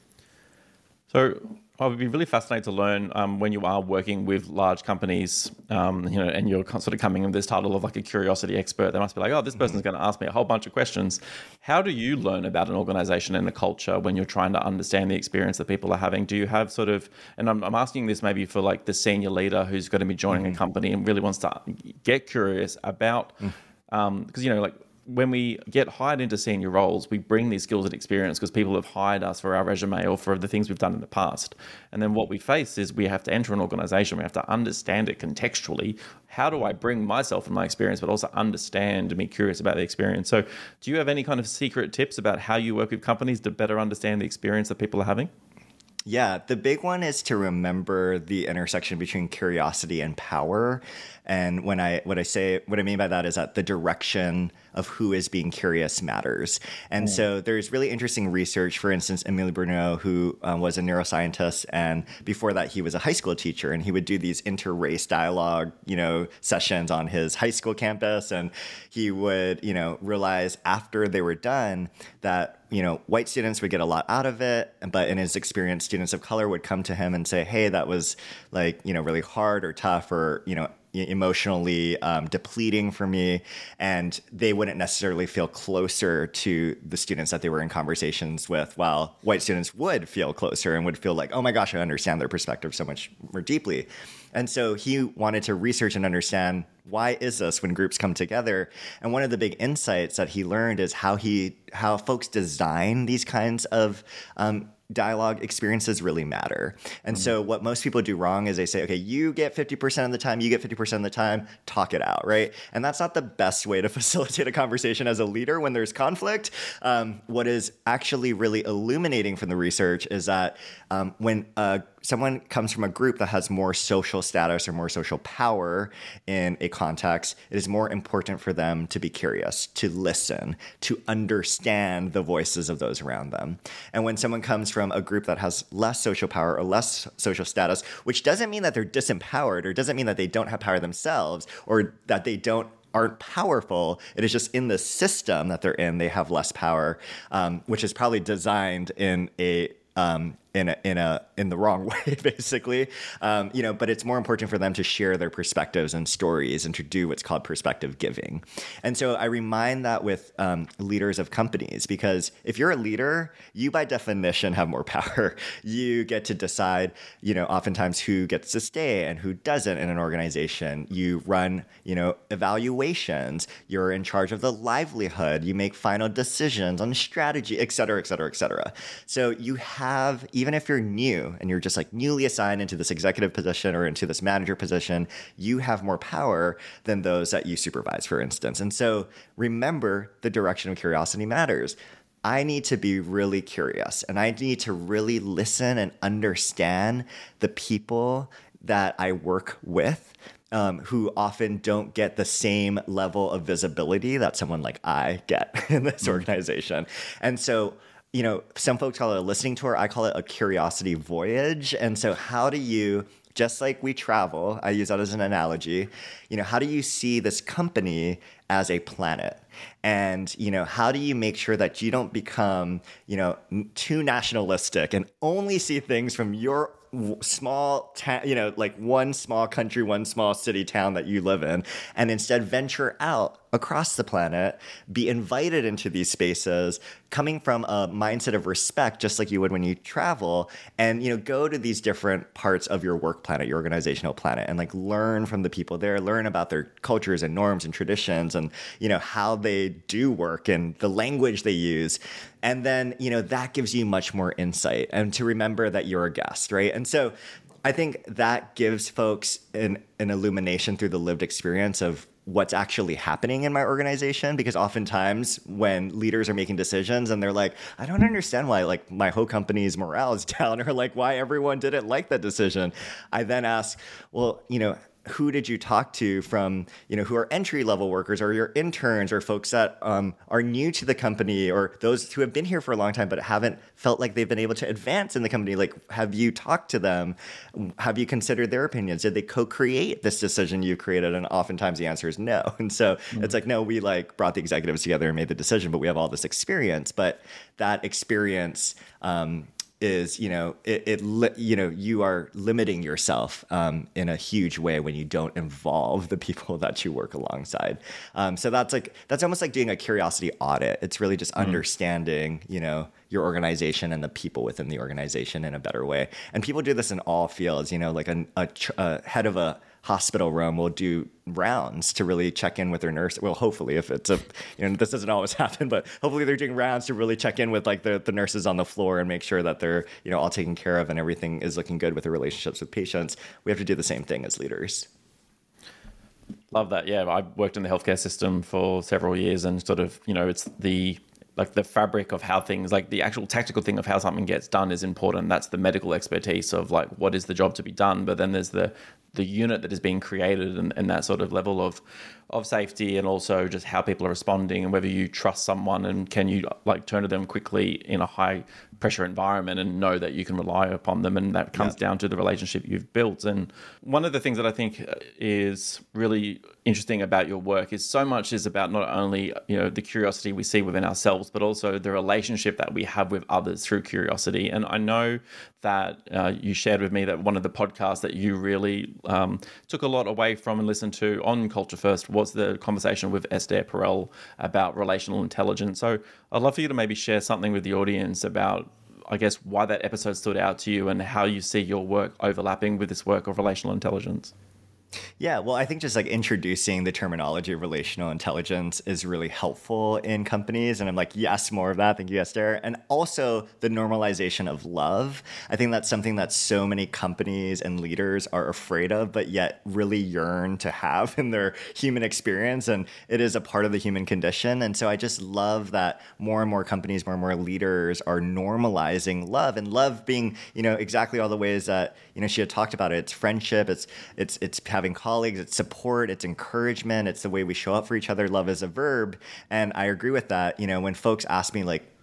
So I would be really fascinated to learn um, when you are working with large companies, um, you know, and you're sort of coming in this title of like a curiosity expert. They must be like, oh, this person's mm-hmm. going to ask me a whole bunch of questions. How do you learn about an organization and a culture when you're trying to understand the experience that people are having? Do you have sort of, and I'm, I'm asking this maybe for like the senior leader who's going to be joining mm-hmm. a company and really wants to get curious about, because, mm-hmm. um, you know, like, when we get hired into senior roles, we bring these skills and experience because people have hired us for our resume or for the things we've done in the past. And then what we face is we have to enter an organization. We have to understand it contextually. How do I bring myself and my experience, but also understand and be curious about the experience? So do you have any kind of secret tips about how you work with companies to better understand the experience that people are having? Yeah, the big one is to remember the intersection between curiosity and power. And when I what I say, what I mean by that is that the direction of who is being curious matters. And mm. so there's really interesting research. For instance, Emile Bruneau, who uh, was a neuroscientist, and before that he was a high school teacher, and he would do these inter-race dialogue, you know, sessions on his high school campus. And he would, you know, realize after they were done that, you know, white students would get a lot out of it, but in his experience, students of color would come to him and say, hey, that was like, you know, really hard or tough or, you know, emotionally um, depleting for me. And they wouldn't necessarily feel closer to the students that they were in conversations with, while white students would feel closer and would feel like, oh my gosh, I understand their perspective so much more deeply. And so he wanted to research and understand, why is this when groups come together? And one of the big insights that he learned is how he how folks design these kinds of um, dialogue experiences really matter. And mm-hmm. so what most people do wrong is they say, okay, you get fifty percent of the time, you get fifty percent of the time, talk it out, right? And that's not the best way to facilitate a conversation as a leader when there's conflict. Um, what is actually really illuminating from the research is that um, when uh, someone comes from a group that has more social status or more social power in a context, it is more important for them to be curious, to listen, to understand the voices of those around them. And when someone comes from a group that has less social power or less social status, which doesn't mean that they're disempowered or doesn't mean that they don't have power themselves or that they don't aren't powerful. It is just in the system that they're in, they have less power, um, which is probably designed in a Um, in a, in a in the wrong way, basically. Um, you know, but it's more important for them to share their perspectives and stories and to do what's called perspective giving. And so I remind that with um, leaders of companies, because if you're a leader, you by definition have more power. You get to decide, you know, oftentimes who gets to stay and who doesn't in an organization. You run, you know, evaluations. You're in charge of the livelihood. You make final decisions on strategy, et cetera, et cetera, et cetera. So you have, even if you're new and you're just like newly assigned into this executive position or into this manager position, you have more power than those that you supervise, for instance. And so remember, the direction of curiosity matters. I need to be really curious, and I need to really listen and understand the people that I work with, um, who often don't get the same level of visibility that someone like I get in this mm-hmm. organization. And so, you know, some folks call it a listening tour. I call it a curiosity voyage. And so how do you, just like we travel, I use that as an analogy, you know, how do you see this company as a planet? And, you know, how do you make sure that you don't become, you know, too nationalistic and only see things from your small town, you know, like one small country, one small city town that you live in, and instead venture out across the planet, be invited into these spaces, coming from a mindset of respect, just like you would when you travel, and, you know, go to these different parts of your work planet, your organizational planet, and like learn from the people there, learn about their cultures and norms and traditions and, you know, how they do work and the language they use. And then, you know, that gives you much more insight, and to remember that you're a guest, right? And so I think that gives folks an, an illumination through the lived experience of what's actually happening in my organization, because oftentimes when leaders are making decisions and they're like, I don't understand why like my whole company's morale is down, or like why everyone didn't like that decision, I then ask, well, you know, who did you talk to from, you know, who are entry level workers or your interns or folks that um, are new to the company, or those who have been here for a long time but haven't felt like they've been able to advance in the company? Like, have you talked to them? Have you considered their opinions? Did they co-create this decision you created? And oftentimes the answer is no. And so mm-hmm. it's like, no, we like brought the executives together and made the decision, but we have all this experience. But that experience, um, is, you know, it, it li- you know, you are limiting yourself um, in a huge way when you don't involve the people that you work alongside. Um, so that's like, that's almost like doing a curiosity audit. It's really just mm. understanding, you know, your organization and the people within the organization in a better way. And people do this in all fields, you know, like a, a, a head of a hospital room will do rounds to really check in with their nurse. Well, hopefully, if it's a, you know, this doesn't always happen, but hopefully they're doing rounds to really check in with like the, the nurses on the floor and make sure that they're, you know, all taken care of and everything is looking good with their relationships with patients. We have to do the same thing as leaders. Love that. Yeah, I worked in the healthcare system for several years, and sort of, you know, it's the like the fabric of how things, like the actual tactical thing of how something gets done is important. That's the medical expertise of like what is the job to be done. But then there's the the unit that is being created, and, and that sort of level of of safety, and also just how people are responding and whether you trust someone and can you like turn to them quickly in a high pressure environment and know that you can rely upon them. And that comes yeah. down to the relationship you've built. And one of the things that I think is really interesting about your work is so much is about not only, you know, the curiosity we see within ourselves, but also the relationship that we have with others through curiosity. And I know that uh, you shared with me that one of the podcasts that you really um, took a lot away from and listened to on Culture First was the conversation with Esther Perel about relational intelligence. So I'd love for you to maybe share something with the audience about, I guess, why that episode stood out to you and how you see your work overlapping with this work of relational intelligence. Yeah, well, I think just like introducing the terminology of relational intelligence is really helpful in companies. And I'm like, yes, more of that. Thank you, Esther. And also the normalization of love. I think that's something that so many companies and leaders are afraid of, but yet really yearn to have in their human experience. And it is a part of the human condition. And so I just love that more and more companies, more and more leaders are normalizing love, and love being, you know, exactly all the ways that, you know, she had talked about it. It's friendship. It's, it's, it's having colleagues, it's support, it's encouragement, it's the way we show up for each other. Love is a verb. And I agree with that. You know, when folks ask me like,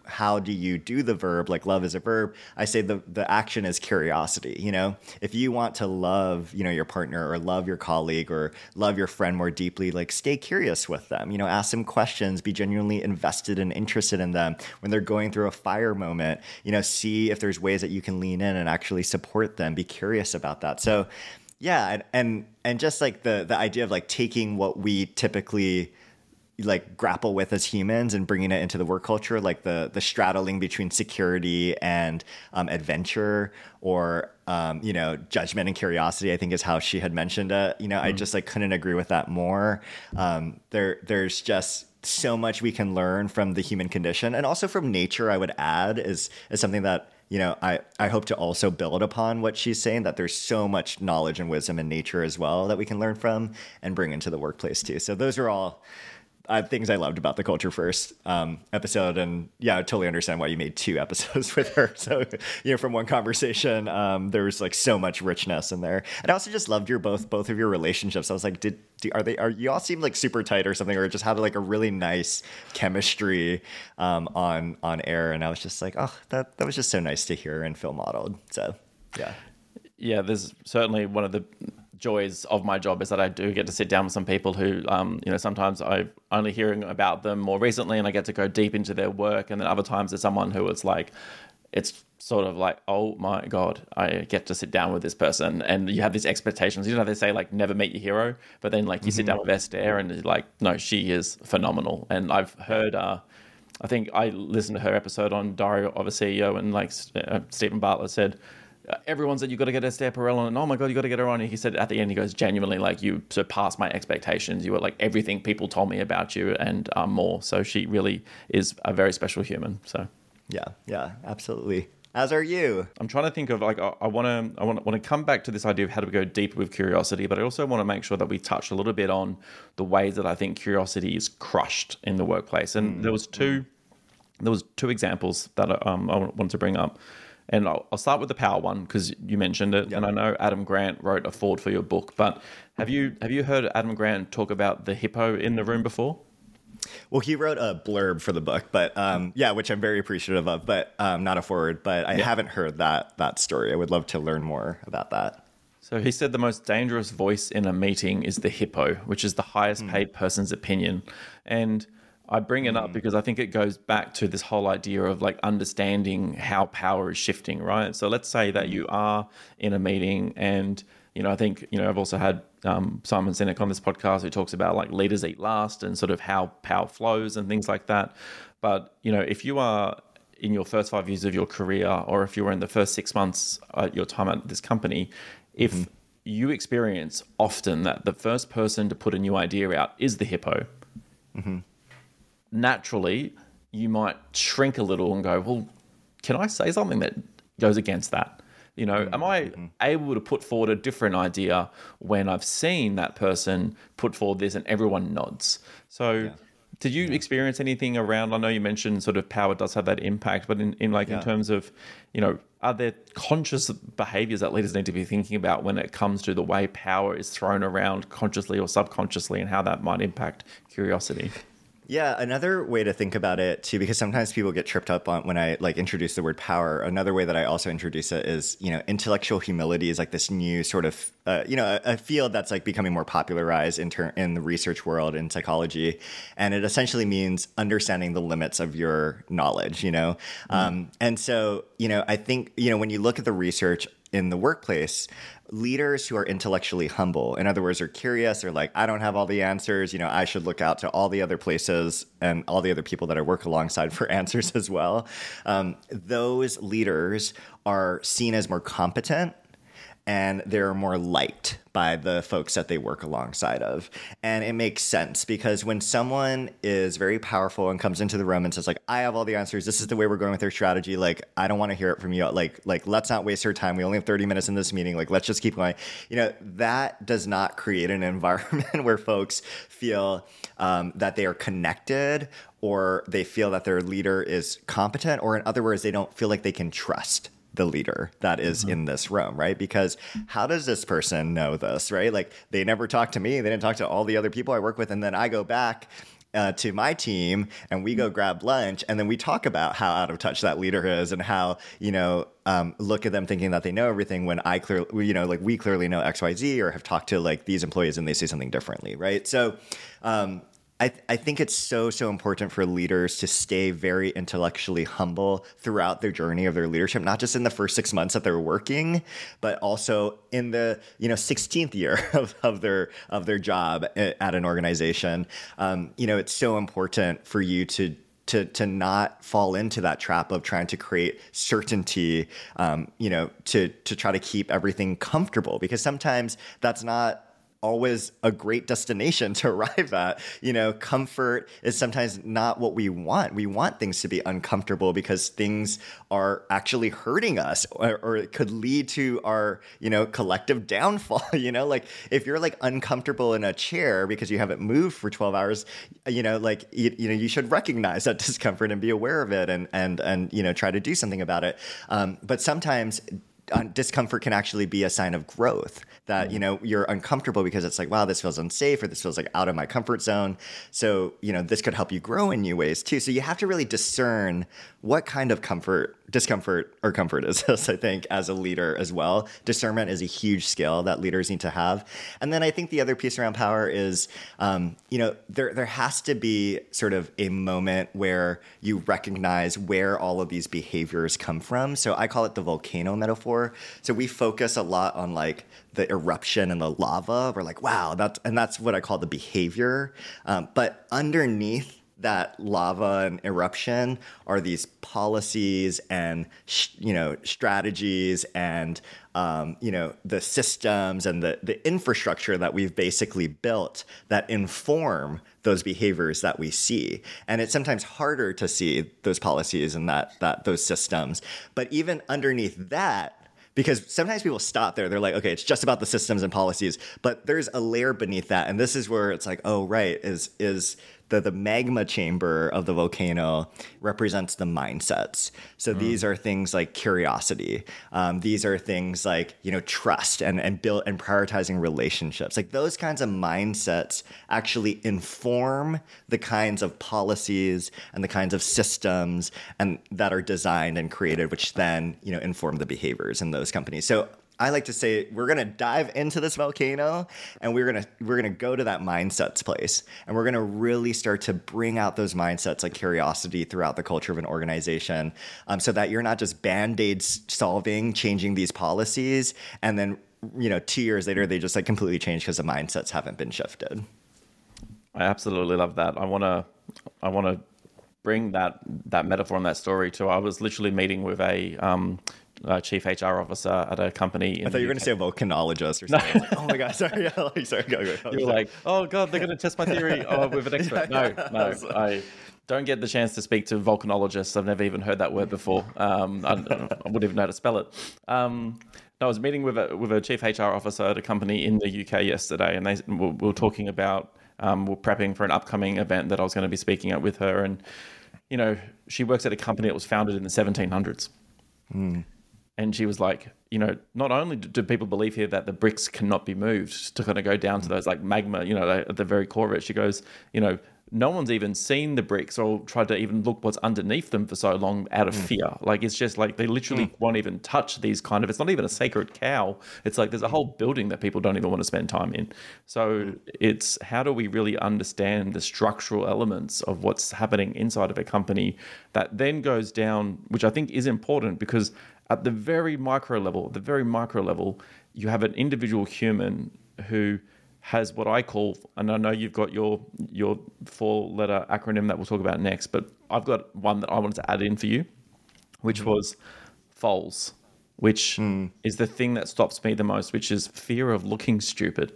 how do you do the verb, like love is a verb, I say the, the action is curiosity. You know, if you want to love, you know, your partner or love your colleague or love your friend more deeply, like stay curious with them, you know, ask them questions, be genuinely invested and interested in them when they're going through a fire moment, you know, see if there's ways that you can lean in and actually support them, be curious about that. So yeah. And, and, and just like the, the idea of like taking what we typically like grapple with as humans and bringing it into the work culture, like the the straddling between security and um, adventure, or um, you know, judgment and curiosity, I think is how she had mentioned it. You know, mm. I just like couldn't agree with that more. Um, there there's just so much we can learn from the human condition, and also from nature, I would add, is is something that, you know, I, I hope to also build upon what she's saying, that there's so much knowledge and wisdom in nature as well that we can learn from and bring into the workplace too. So those are all Uh, things I loved about the Culture First um, episode. And yeah, I totally understand why you made two episodes with her. So, you know, from one conversation, um, there was like so much richness in there. And I also just loved your both, both of your relationships. I was like, did, do, are they, are you all seem like super tight or something, or just had like a really nice chemistry um, on, on air. And I was just like, oh, that, that was just so nice to hear and feel modeled. So, yeah. Yeah, there's certainly one of the joys of my job is that I do get to sit down with some people who, um, you know, sometimes I'm only hearing about them more recently and I get to go deep into their work. And then other times there's someone who is like, it's sort of like, oh my God, I get to sit down with this person. And you have these expectations. You know, they say like, never meet your hero. But then like you mm-hmm. sit down with Esther and you're like, no, she is phenomenal. And I've heard, uh, I think I listened to her episode on Diary of a C E O, and like uh, Stephen Bartlett said, everyone said, you got to get Esther Perel on, and oh my God, you got to get her on. And he said at the end, he goes, genuinely, like, you surpassed my expectations. You were like everything people told me about you and um, more. So she really is a very special human. So yeah, yeah, absolutely. As are you. I'm trying to think of like, I want to, I want to, want to come back to this idea of how do we go deeper with curiosity, but I also want to make sure that we touch a little bit on the ways that I think curiosity is crushed in the workplace. And mm. there was two, there was two examples that um, I wanted to bring up. And I'll, I'll start with the power one because you mentioned it, yep. And I know Adam Grant wrote a foreword for your book. But have you have you heard Adam Grant talk about the hippo in the room before? Well, he wrote a blurb for the book, but um, yeah, which I'm very appreciative of, but um, not a foreword. But I yep. haven't heard that that story. I would love to learn more about that. So he said the most dangerous voice in a meeting is the hippo, which is the highest paid person's opinion, and I bring it up because I think it goes back to this whole idea of like understanding how power is shifting, right? So let's say that you are in a meeting and, you know, I think, you know, I've also had um, Simon Sinek on this podcast who talks about like leaders eat last and sort of how power flows and things like that. But, you know, if you are in your first five years of your career, or if you were in the first six months at your time at this company, if mm-hmm. you experience often that the first person to put a new idea out is the hippo, mm-hmm. naturally, you might shrink a little and go, well, can I say something that goes against that? You know, mm-hmm. am I mm-hmm. able to put forward a different idea when I've seen that person put forward this and everyone nods? So yeah. did you yeah. experience anything around, I know you mentioned sort of power does have that impact, but in, in like yeah. in terms of, you know, are there conscious behaviors that leaders need to be thinking about when it comes to the way power is thrown around consciously or subconsciously and how that might impact curiosity? Yeah, another way to think about it too, because sometimes people get tripped up on when I like introduce the word power. Another way that I also introduce it is, you know, intellectual humility is like this new sort of, uh, you know, a, a field that's like becoming more popularized in ter- in the research world in psychology, and it essentially means understanding the limits of your knowledge. You know, mm. um, and so you know, I think you know when you look at the research in the workplace, leaders who are intellectually humble, in other words, are curious, are like, I don't have all the answers, you know, I should look out to all the other places and all the other people that I work alongside for answers as well. Um, those leaders are seen as more competent, and they're more liked by the folks that they work alongside of. And it makes sense because when someone is very powerful and comes into the room and says like, I have all the answers, this is the way we're going with our strategy, like, I don't want to hear it from you. Like, like, let's not waste our time. We only have thirty minutes in this meeting. Like, let's just keep going. You know, that does not create an environment where folks feel um, that they are connected, or they feel that their leader is competent, or in other words, they don't feel like they can trust the leader that is mm-hmm. in this room, right? Because how does this person know this, right? Like, they never talk to me. They didn't talk to all the other people I work with. And then I go back uh, to my team and we go grab lunch and then we talk about how out of touch that leader is and how, you know, um, look at them thinking that they know everything when I clearly, you know, like we clearly know X Y Z or have talked to like these employees and they say something differently, right? So um, I, th- I think it's so, so important for leaders to stay very intellectually humble throughout their journey of their leadership, not just in the first six months that they're working, but also in the, you know, sixteenth year of, of their of their job at an organization. Um, you know, it's so important for you to to to not fall into that trap of trying to create certainty, um, you know, to to try to keep everything comfortable, because sometimes that's not always a great destination to arrive at. You know, comfort is sometimes not what we want. We want things to be uncomfortable because things are actually hurting us, or, or it could lead to our, you know, collective downfall. You know, like if you're like uncomfortable in a chair because you haven't moved for twelve hours, you know, like, you, you know, you should recognize that discomfort and be aware of it and, and, and, you know, try to do something about it. Um, but sometimes Uh, discomfort can actually be a sign of growth, that, you know, you're uncomfortable because it's like, wow, this feels unsafe, or this feels like out of my comfort zone. So, you know, this could help you grow in new ways too. So you have to really discern what kind of comfort, discomfort or comfort is this, I think, as a leader as well. Discernment is a huge skill that leaders need to have. And then I think the other piece around power is, um, you know, there, there has to be sort of a moment where you recognize where all of these behaviors come from. So I call it the volcano metaphor. So we focus a lot on like the eruption and the lava. We're like, wow, that's, and that's what I call the behavior. Um, but underneath that lava and eruption are these policies and, sh- you know, strategies and, um, you know, the systems and the, the infrastructure that we've basically built that inform those behaviors that we see. And it's sometimes harder to see those policies and that, that those systems. But even underneath that, because sometimes people stop there. They're like, okay, it's just about the systems and policies. But there's a layer beneath that. And this is where it's like, oh, right, is is the, the magma chamber of the volcano represents the mindsets. So mm. these are things like curiosity. Um, these are things like, you know, trust and, and build and prioritizing relationships. Like those kinds of mindsets actually inform the kinds of policies and the kinds of systems and that are designed and created, which then, you know, inform the behaviors in those companies. So I like to say we're going to dive into this volcano and we're going to we're going to go to that mindsets place, and we're going to really start to bring out those mindsets like curiosity throughout the culture of an organization, um, so that you're not just band-aid solving, changing these policies, and then, you know, two years later they just like completely change because the mindsets haven't been shifted. I absolutely love that. I want to I want to bring that that metaphor and that story to. I was literally meeting with a um, Uh, chief H R officer at a company. In I thought you were going to say a volcanologist or something. Like, oh my god, sorry, yeah, like, sorry, go, go, go. You were like, oh god, they're going to test my theory oh, with an expert. No, no, I don't get the chance to speak to volcanologists. I've never even heard that word before. Um, I, I wouldn't even know how to spell it. Um, no, I was meeting with a with a chief H R officer at a company in the U K yesterday, and they we were talking about um, we're prepping for an upcoming event that I was going to be speaking at with her, and you know, she works at a company that was founded in the seventeen hundreds. Mm. And she was like, you know, not only do people believe here that the bricks cannot be moved to kind of go down to those like magma, you know, at the very core of it, she goes, you know, no one's even seen the bricks or tried to even look what's underneath them for so long out of mm. fear. Like, it's just like they literally mm. won't even touch these kind of, it's not even a sacred cow. It's like there's a whole building that people don't even want to spend time in. So mm. it's how do we really understand the structural elements of what's happening inside of a company that then goes down, which I think is important, because at the very micro level, the very micro level, you have an individual human who has what I call, and I know you've got your your four-letter acronym that we'll talk about next, but I've got one that I wanted to add in for you, which mm. was FOLS, which mm. is the thing that stops me the most, which is fear of looking stupid.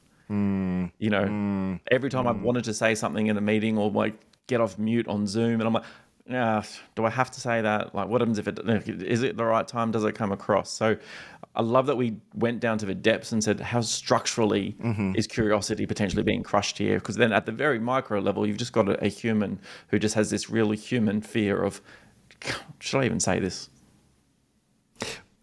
Mm. You know, mm. every time mm. I've wanted to say something in a meeting or like get off mute on Zoom, and I'm like, yeah, do I have to say that? Like, what happens if it, is it the right time? Does it come across? So I love that we went down to the depths and said, how structurally mm-hmm. is curiosity potentially being crushed here? Because then at the very micro level, you've just got a, a human who just has this really human fear of, should I even say this?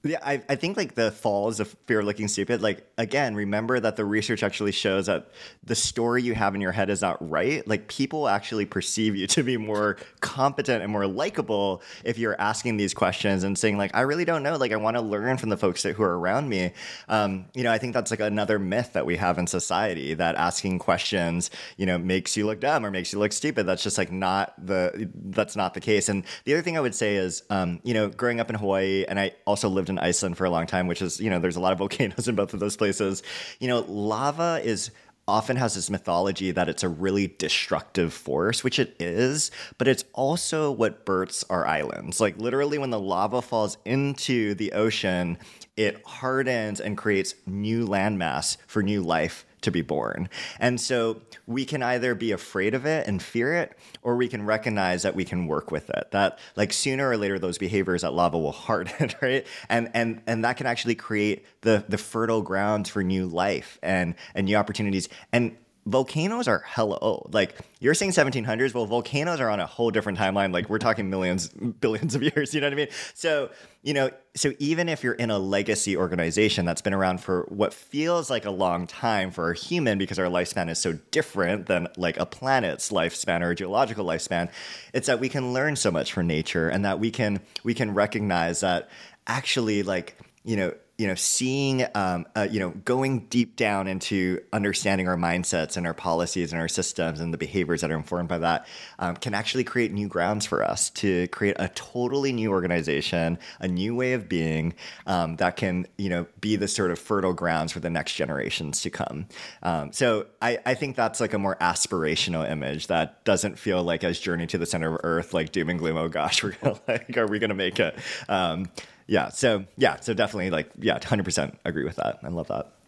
Yeah, I, I think like the falls of fear of looking stupid, like, again, remember that the research actually shows that the story you have in your head is not right. Like, people actually perceive you to be more competent and more likable if you're asking these questions and saying, like, I really don't know. Like, I want to learn from the folks that, who are around me. Um, you know, I think that's like another myth that we have in society, that asking questions, you know, makes you look dumb or makes you look stupid. That's just like not the, that's not the case. And the other thing I would say is, um, you know, growing up in Hawaii, and I also lived in Iceland for a long time, which is, you know, there's a lot of volcanoes in both of those places. You know, lava is often has this mythology that it's a really destructive force, which it is, but it's also what births our islands. Like, literally, when the lava falls into the ocean, it hardens and creates new landmass for new life to be born. And so we can either be afraid of it and fear it, or we can recognize that we can work with it. That, like, sooner or later, those behaviors at lava will harden, right? And and and that can actually create the the fertile grounds for new life and and new opportunities. And volcanoes are hella old. Like, you're saying seventeen hundreds, well, volcanoes are on a whole different timeline. Like, we're talking millions, billions of years, you know what I mean? So, you know, so even if you're in a legacy organization that's been around for what feels like a long time for a human, because our lifespan is so different than like a planet's lifespan or a geological lifespan, it's that we can learn so much from nature, and that we can, we can recognize that actually, like, you know, you know, seeing, um, uh, you know, going deep down into understanding our mindsets and our policies and our systems and the behaviors that are informed by that um, can actually create new grounds for us to create a totally new organization, a new way of being um, that can, you know, be the sort of fertile grounds for the next generations to come. Um, so I, I think that's like a more aspirational image that doesn't feel like as Journey to the Center of Earth, like doom and gloom. Oh gosh, we're gonna like, are we gonna make it? Um, Yeah. So, yeah. So definitely, like, yeah, one hundred percent agree with that. I love that.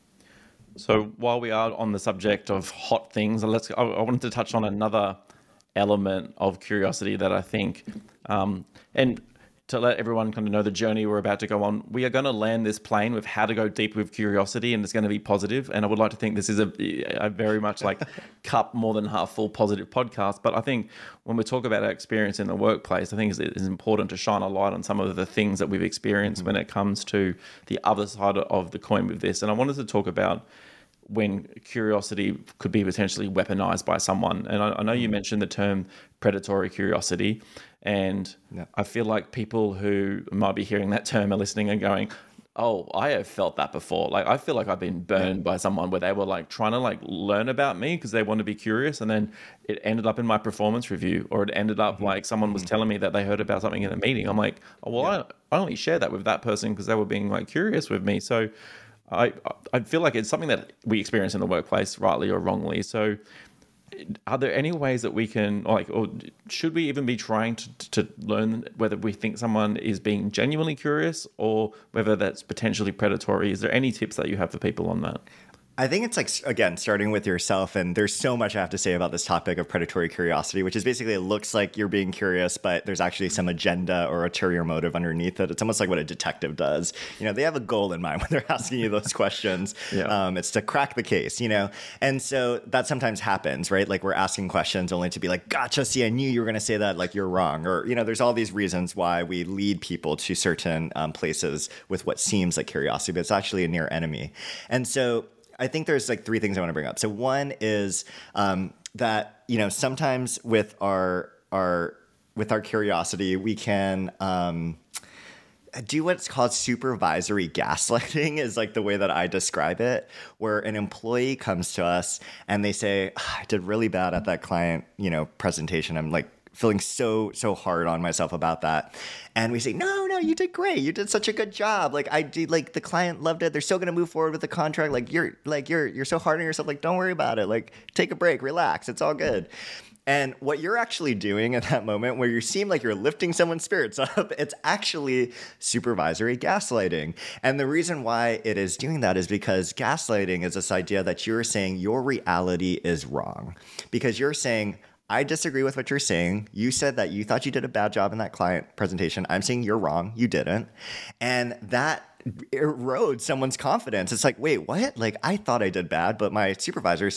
So while we are on the subject of hot things, let's, I, I wanted to touch on another element of curiosity that I think, um, and to let everyone kind of know the journey we're about to go on, we are going to land this plane with how to go deep with curiosity, and it's going to be positive. And I would like to think this is a, a very much like cup more than half full positive podcast. But I think when we talk about our experience in the workplace, I think it's, it's important to shine a light on some of the things that we've experienced mm-hmm. when it comes to the other side of the coin with this. And I wanted to talk about when curiosity could be potentially weaponized by someone. And I, I know you mentioned the term predatory curiosity, and yeah. I feel like people who might be hearing that term are listening and going, oh, I have felt that before. Like, I feel like I've been burned by someone where they were like trying to like learn about me because they want to be curious, and then it ended up in my performance review, or it ended up mm-hmm. like someone was telling me that they heard about something in a meeting. I'm like, oh, well, yeah. I, I only shared that with that person because they were being like curious with me. So I I feel like it's something that we experience in the workplace, rightly or wrongly. So are there any ways that we can, like, or should we even be trying to, to learn whether we think someone is being genuinely curious or whether that's potentially predatory? Is there any tips that you have for people on that? I think it's like, again, starting with yourself. And there's so much I have to say about this topic of predatory curiosity, which is basically it looks like you're being curious, but there's actually some agenda or ulterior motive underneath it. It's almost like what a detective does. You know, they have a goal in mind when they're asking you those questions. Yeah. Um, it's to crack the case, you know? And so that sometimes happens, right? Like, we're asking questions only to be like, gotcha, see, I knew you were going to say that, like, you're wrong. Or, you know, there's all these reasons why we lead people to certain um, places with what seems like curiosity, but it's actually a near enemy. And so I think there's like three things I want to bring up. So one is um, that, you know, sometimes with our our with our curiosity, we can um, do what's called supervisory gaslighting, is like the way that I describe it, where an employee comes to us and they say, I did really bad at that client, you know, presentation. I'm like feeling so, so hard on myself about that. And we say, no, no, you did great. You did such a good job. Like, I did, like, the client loved it. They're still going to move forward with the contract. Like, you're like, you're, you're so hard on yourself. Like, don't worry about it. Like, take a break, relax. It's all good. And what you're actually doing at that moment where you seem like you're lifting someone's spirits up, it's actually supervisory gaslighting. And the reason why it is doing that is because gaslighting is this idea that you're saying your reality is wrong. Because you're saying, I disagree with what you're saying. You said that you thought you did a bad job in that client presentation. I'm saying you're wrong. You didn't. And that erodes someone's confidence. It's like, wait, what? Like, I thought I did bad, but my supervisor is saying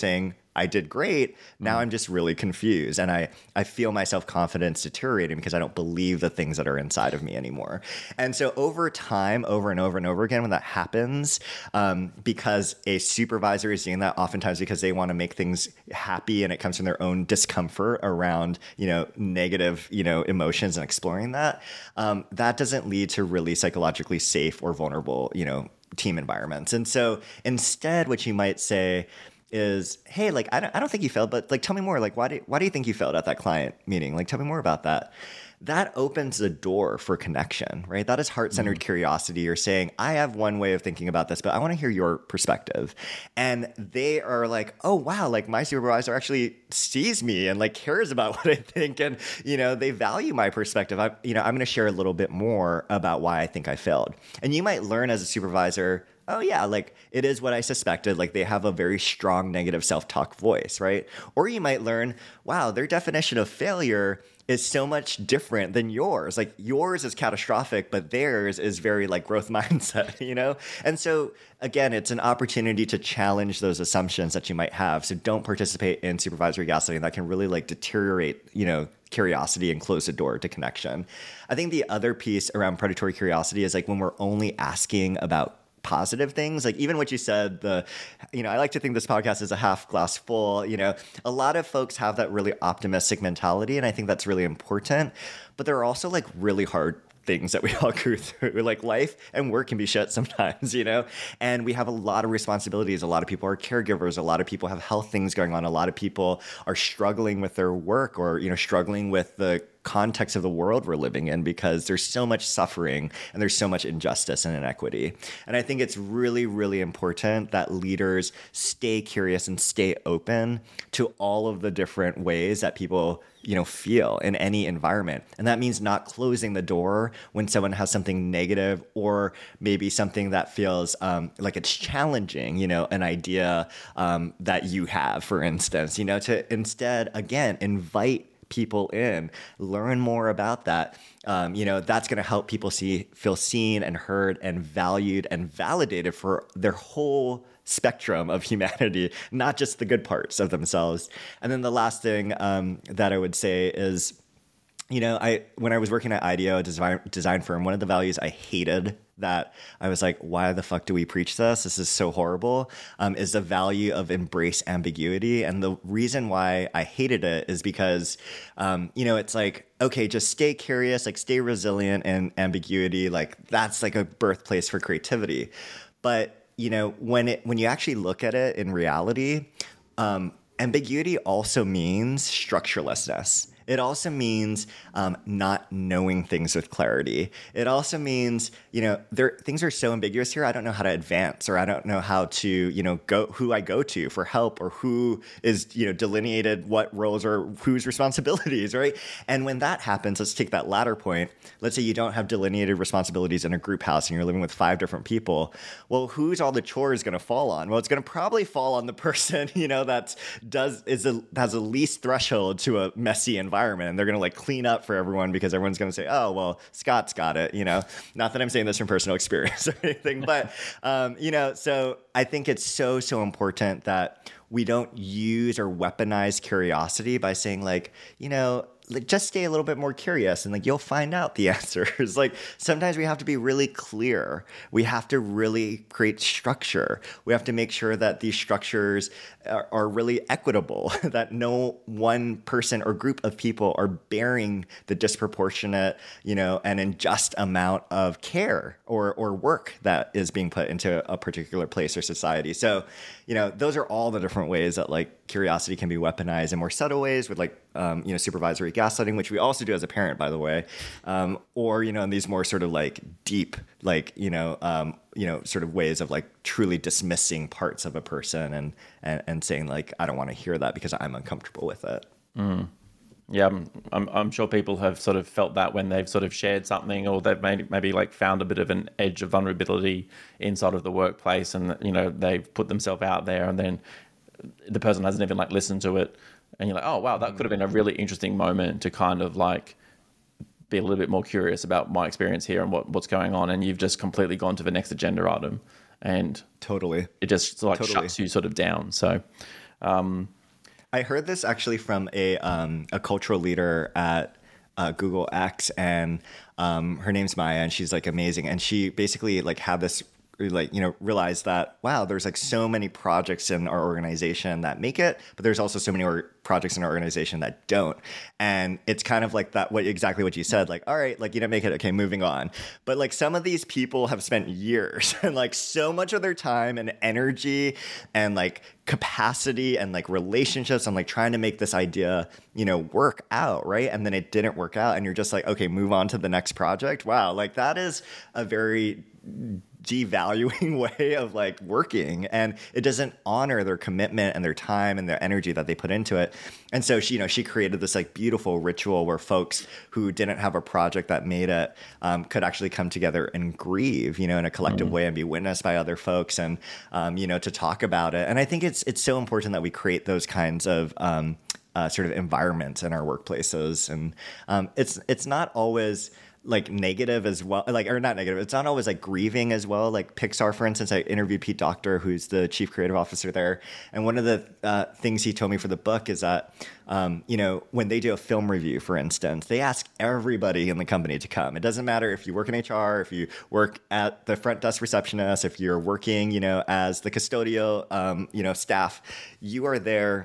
I did great. Now I'm just really confused. And I, I feel my self-confidence deteriorating because I don't believe the things that are inside of me anymore. And so over time, over and over and over again, when that happens, um, because a supervisor is doing that oftentimes because they want to make things happy and it comes from their own discomfort around, you know, negative, you know, emotions and exploring that, um, that doesn't lead to really psychologically safe or vulnerable, you know, team environments. And so instead, what you might say is, hey, like, I don't, I don't think you failed, but like, tell me more. Like, why do, why do you think you failed at that client meeting? Like, tell me more about that. That opens the door for connection, right? That is heart-centered mm. curiosity. You're saying, I have one way of thinking about this, but I want to hear your perspective. And they are like, oh, wow, like my supervisor actually sees me and like cares about what I think. And, you know, they value my perspective. I, you know, I'm going to share a little bit more about why I think I failed. And you might learn as a supervisor, oh, yeah, like it is what I suspected. Like they have a very strong negative self-talk voice, right? Or you might learn, wow, their definition of failure is so much different than yours. Like yours is catastrophic, but theirs is very like growth mindset, you know? And so again, it's an opportunity to challenge those assumptions that you might have. So don't participate in supervisory gaslighting. That can really like deteriorate, you know, curiosity and close the door to connection. I think the other piece around predatory curiosity is like when we're only asking about positive things, like even what you said, the, you know, I like to think this podcast is a half glass full, you know, a lot of folks have that really optimistic mentality. And I think that's really important, but there are also like really hard things that we all go through. Like life and work can be shit sometimes, you know, and we have a lot of responsibilities. A lot of people are caregivers. A lot of people have health things going on. A lot of people are struggling with their work or, you know, struggling with the context of the world we're living in because there's so much suffering and there's so much injustice and inequity. And I think it's really, really important that leaders stay curious and stay open to all of the different ways that people, you know, feel in any environment. And that means not closing the door when someone has something negative or maybe something that feels um, like it's challenging, you know, an idea um, that you have, for instance, you know, to instead, again, invite people in, learn more about that. Um, you know, that's going to help people see, feel seen and heard and valued and validated for their whole spectrum of humanity, not just the good parts of themselves. And then the last thing um, that I would say is, you know, I when I was working at IDEO, a design, design firm, one of the values I hated that I was like, why the fuck do we preach this? This is so horrible, um, is the value of embrace ambiguity. And the reason why I hated it is because, um, you know, it's like, okay, just stay curious, like stay resilient in ambiguity. Like that's like a birthplace for creativity. But, you know, when it when you actually look at it in reality, um, ambiguity also means structurelessness. It also means um, not knowing things with clarity. It also means, you know, there things are so ambiguous here. I don't know how to advance, or I don't know how to, you know, go who I go to for help, or who is, you know, delineated what roles or whose responsibilities, right? And when that happens, let's take that latter point. Let's say you don't have delineated responsibilities in a group house and you're living with five different people. Well, who's all the chores going to fall on? Well, it's going to probably fall on the person, you know, that does is a, has the least threshold to a messy environment. And they're going to like clean up for everyone because everyone's going to say, oh, well, Scott's got it, you know, not that I'm saying this from personal experience or anything, but, um, you know, so I think it's so, so important that we don't use or weaponize curiosity by saying like, you know, like just stay a little bit more curious and like you'll find out the answers. Like sometimes we have to be really clear. We have to really create structure. We have to make sure that these structures are, are really equitable, that no one person or group of people are bearing the disproportionate, you know, and unjust amount of care or or work that is being put into a particular place or society. So, you know, those are all the different ways that like curiosity can be weaponized in more subtle ways with like, um, you know, supervisory gaslighting, which we also do as a parent, by the way, um, or, you know, in these more sort of like deep, like, you know, um, you know, sort of ways of like truly dismissing parts of a person and, and, and saying like, I don't want to hear that because I'm uncomfortable with it. Mm. Yeah, I'm, I'm I'm sure people have sort of felt that when they've sort of shared something, or they've maybe maybe like found a bit of an edge of vulnerability inside of the workplace, and you know they've put themselves out there, and then the person hasn't even like listened to it, and you're like, oh wow, that could have been a really interesting moment to kind of like be a little bit more curious about my experience here and what, what's going on, and you've just completely gone to the next agenda item, and totally it just like totally. shuts you sort of down. So. Um, I heard this actually from a um, a cultural leader at uh, Google X, and um, her name's Maya, and she's like amazing. And she basically like had this like, you know, realized that, wow, there's like so many projects in our organization that make it, but there's also so many or- projects in our organization that don't. And it's kind of like that, what exactly what you said, like, all right, like you didn't make it. Okay, moving on. But like some of these people have spent years and like so much of their time and energy and like capacity and like relationships and like trying to make this idea, you know, work out, right? And then it didn't work out. And you're just like, okay, move on to the next project. Wow. Like that is a very devaluing way of like working, and it doesn't honor their commitment and their time and their energy that they put into it. And so she, you know, she created this like beautiful ritual where folks who didn't have a project that made it um, could actually come together and grieve, you know, in a collective mm-hmm. way and be witnessed by other folks, and um, you know, to talk about it. And I think it's it's so important that we create those kinds of um, uh, sort of environments in our workplaces, and um, it's it's not always like negative as well, like, or not negative. It's not always like grieving as well. Like Pixar, for instance, I interviewed Pete Docter, who's the chief creative officer there. And one of the uh, things he told me for the book is that, um, you know, when they do a film review, for instance, they ask everybody in the company to come. It doesn't matter if you work in H R, if you work at the front desk receptionist, if you're working, you know, as the custodial, um, you know, staff, you are there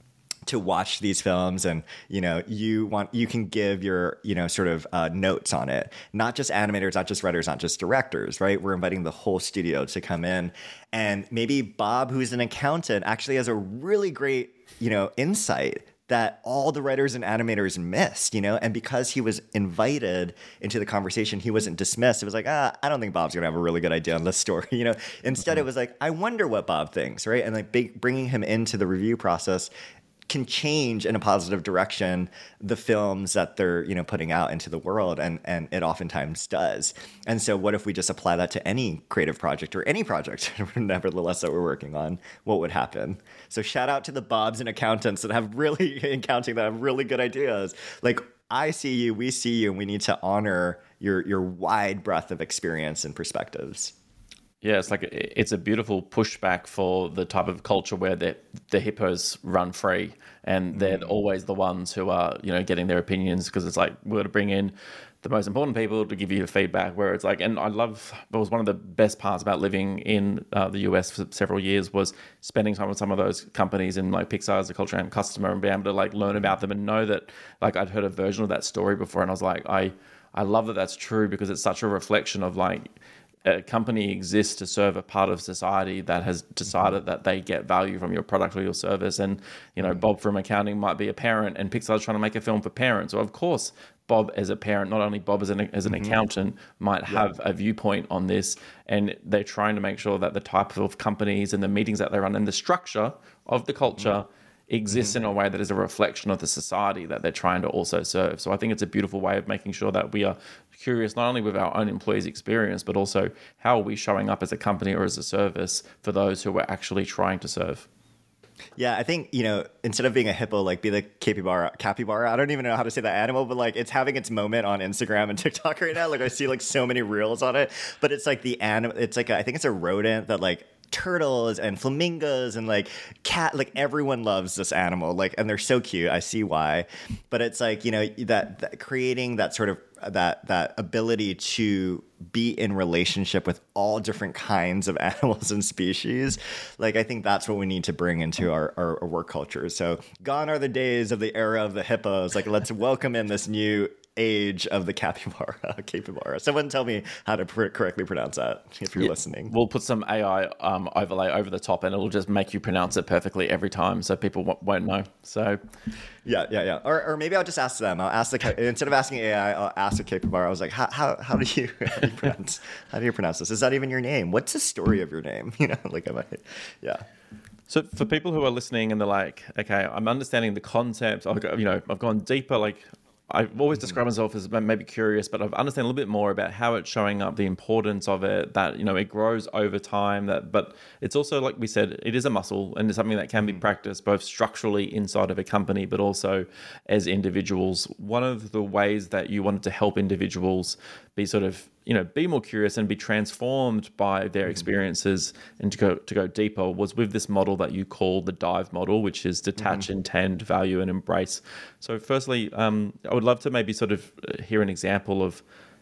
to watch these films, and you know you want you can give your you know sort of uh, notes on it. Not just animators, not just writers, not just directors, right? We're inviting the whole studio to come in, and maybe Bob, who's an accountant, actually has a really great you know insight that all the writers and animators missed, you know, and because he was invited into the conversation, he wasn't dismissed. It was like, ah, I don't think Bob's gonna have a really good idea on this story, you know. Instead, mm-hmm. it was like, I wonder what Bob thinks, right? And like big, bringing him into the review process can change in a positive direction the films that they're you know putting out into the world, and and it oftentimes does. And so what if we just apply that to any creative project or any project nevertheless that we're working on? What would happen? So shout out to the Bobs and accountants that have really in accounting that have really good ideas. Like, I see you, we see you, and we need to honor your your wide breadth of experience and perspectives. Yeah, it's like it's a beautiful pushback for the type of culture where the the hippos run free, and they're mm. always the ones who are you know getting their opinions, because it's like we're to bring in the most important people to give you feedback. Where it's like, and I love, it was one of the best parts about living in uh, the U S for several years was spending time with some of those companies, and like Pixar as a culture and customer, and being able to like learn about them and know that like I'd heard a version of that story before, and I was like, I I love that that's true, because it's such a reflection of like, a company exists to serve a part of society that has decided that they get value from your product or your service. And, you know, Bob from accounting might be a parent, and Pixar's trying to make a film for parents. So of course, Bob as a parent, not only Bob as an, as an mm-hmm. accountant, might have yeah. a viewpoint on this. And they're trying to make sure that the type of companies and the meetings that they run and the structure of the culture mm-hmm. exists mm-hmm. in a way that is a reflection of the society that they're trying to also serve. So I think it's a beautiful way of making sure that we are curious not only with our own employees' experience, but also how are we showing up as a company or as a service for those who we're actually trying to serve. Yeah, I think, you know, instead of being a hippo, like be the capybara, capybara. I don't even know how to say that animal, but like it's having its moment on Instagram and TikTok right now. Like I see like so many reels on it, but it's like the animal, it's like, a, I think it's a rodent that like turtles and flamingos and like cat, like everyone loves this animal, like, and they're so cute. I see why, but it's like, you know, that, that creating that sort of that that ability to be in relationship with all different kinds of animals and species. Like, I think that's what we need to bring into our, our, our work culture. So gone are the days of the era of the hippos. Like, let's welcome in this new age of the capybara. capybara. Someone tell me how to pr- correctly pronounce that if you're yeah, listening. We'll put some A I um, overlay over the top, and it'll just make you pronounce it perfectly every time, so people w- won't know. So, yeah, yeah, yeah. Or, or maybe I'll just ask them. I'll ask the instead of asking A I, I'll ask the capybara. I was like, how how how do you how do you pronounce how do you pronounce this? Is that even your name? What's the story of your name? You know, like am I? Yeah. So for people who are listening and they're like, okay, I'm understanding the concept. I've got, you know, I've gone deeper. Like, I've always described myself as maybe curious, but I've understand a little bit more about how it's showing up, the importance of it, that, you know, it grows over time, that, but it's also, like we said, it is a muscle, and it's something that can be practiced both structurally inside of a company, but also as individuals. One of the ways that you wanted to help individuals be sort of you know, be more curious and be transformed by their experiences and to go to go deeper was with this model that you call the DIVE model, which is detach, mm-hmm. intend, value, and embrace. So firstly, um, I would love to maybe sort of hear an example of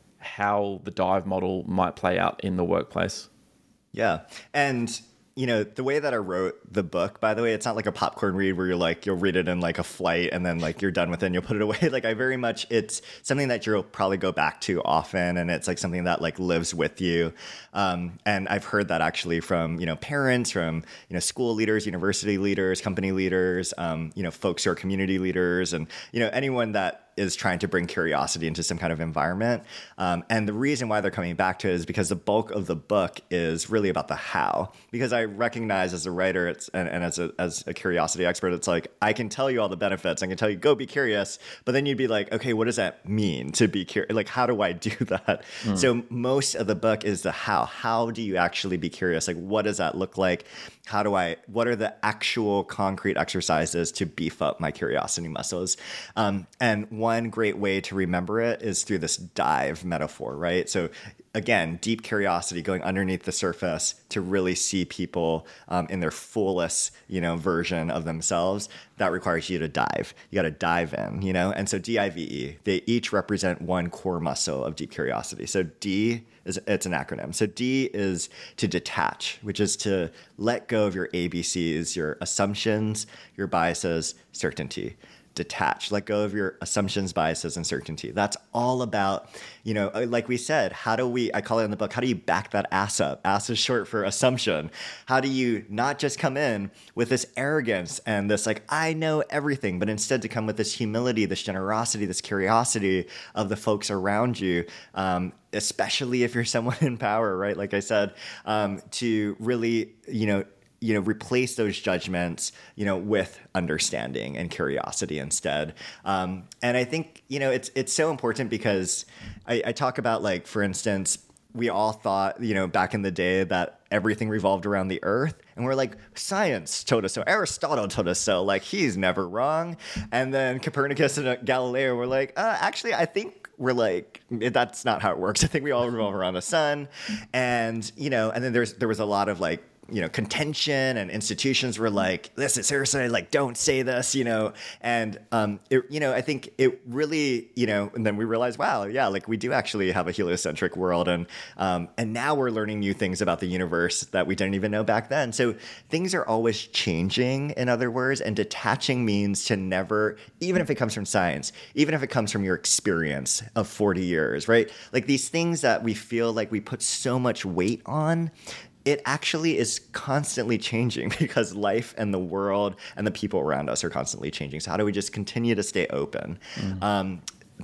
how the DIVE model might play out in the workplace. Yeah. And you know, the way that I wrote the book, by the way, it's not like a popcorn read where you're like, you'll read it in like a flight and then like you're done with it and you'll put it away. Like I very much, it's something that you'll probably go back to often. And it's like something that like lives with you. Um, and I've heard that actually from, you know, parents, from, you know, school leaders, university leaders, company leaders, um, you know, folks who are community leaders and, you know, anyone that is trying to bring curiosity into some kind of environment. Um, and the reason why they're coming back to it is because the bulk of the book is really about the how. Because I recognize as a writer it's, and, and as, a, as a curiosity expert, it's like, I can tell you all the benefits. I can tell you, go be curious. But then you'd be like, okay, what does that mean to be curious? Like, how do I do that? Mm. So most of the book is the how. How do you actually be curious? Like, what does that look like? How do I, what are the actual concrete exercises to beef up my curiosity muscles? Um, and one great way to remember it is through this dive metaphor, right? So again, deep curiosity, going underneath the surface to really see people um, in their fullest, you know, version of themselves. That requires you to dive. You got to dive in, you know? And so D I V E, they each represent one core muscle of deep curiosity. So D is, it's an acronym. So D is to detach, which is to let go of your A B Cs, your assumptions, your biases, certainty. Detach, let go of your assumptions, biases, and certainty. That's all about, you know, like we said, how do we, I call it in the book, how do you back that ass up? Ass is short for assumption. How do you not just come in with this arrogance and this like, I know everything, but instead to come with this humility, this generosity, this curiosity of the folks around you, um, especially if you're someone in power, right? Like I said, um, to really, you know, you know, replace those judgments, you know, with understanding and curiosity instead. Um, and I think, you know, it's it's so important because I, I talk about, like, for instance, we all thought, you know, back in the day that everything revolved around the earth. And we're like, science told us so. Aristotle told us so. Like, he's never wrong. And then Copernicus and Galileo were like, uh, actually, I think we're like, that's not how it works. I think we all revolve around the sun. And, you know, and then there's there was a lot of like, you know, contention, and institutions were like, this is seriously, like, don't say this, you know, and, um, it, you know, I think it really, you know, and then we realized, wow, yeah, like we do actually have a heliocentric world. And, um, and now we're learning new things about the universe that we didn't even know back then. So things are always changing, in other words, and detaching means to never, even if it comes from science, even if it comes from your experience of forty years, right? Like these things that we feel like we put so much weight on, it actually is constantly changing because life and the world and the people around us are constantly changing. So how do we just continue to stay open? Mm. Um,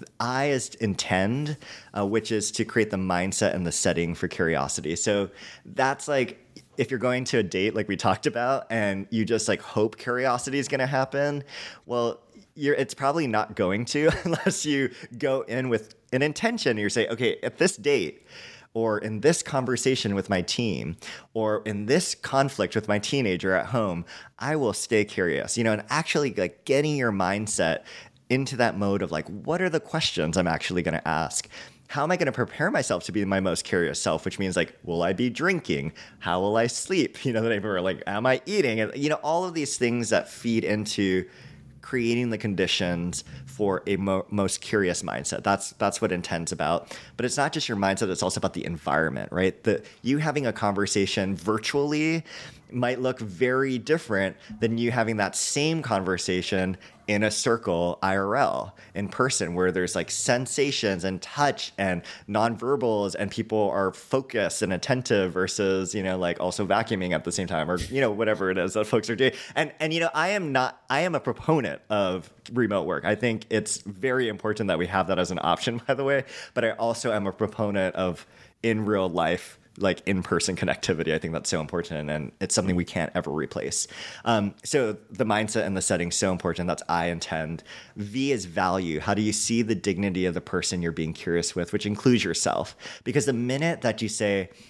I is intend, uh, which is to create the mindset and the setting for curiosity. So that's like, if you're going to a date like we talked about and you just like hope curiosity is going to happen, well, you're, it's probably not going to unless you go in with an intention and you say, okay, at this date, or in this conversation with my team, or in this conflict with my teenager at home, I will stay curious, you know, and actually like getting your mindset into that mode of like, what are the questions I'm actually going to ask? How am I going to prepare myself to be my most curious self? Which means like, will I be drinking? How will I sleep? You know, that are like, am I eating? And, you know, all of these things that feed into creating the conditions for a mo- most curious mindset. That's that's what Intend's about. But it's not just your mindset, it's also about the environment, right? The, you having a conversation virtually might look very different than you having that same conversation in a circle I R L, in person, where there's like sensations and touch and nonverbals and people are focused and attentive versus, you know, like also vacuuming at the same time, or, you know, whatever it is that folks are doing. And, and, you know, I am not, I am a proponent of remote work. I think it's very important that we have that as an option, by the way, but I also am a proponent of in real life, like in-person connectivity. I think that's so important, and it's something we can't ever replace. Um, so the mindset and the setting, so important. That's I intend. V is value. How do you see the dignity of the person you're being curious with, which includes yourself? Because the minute that you say,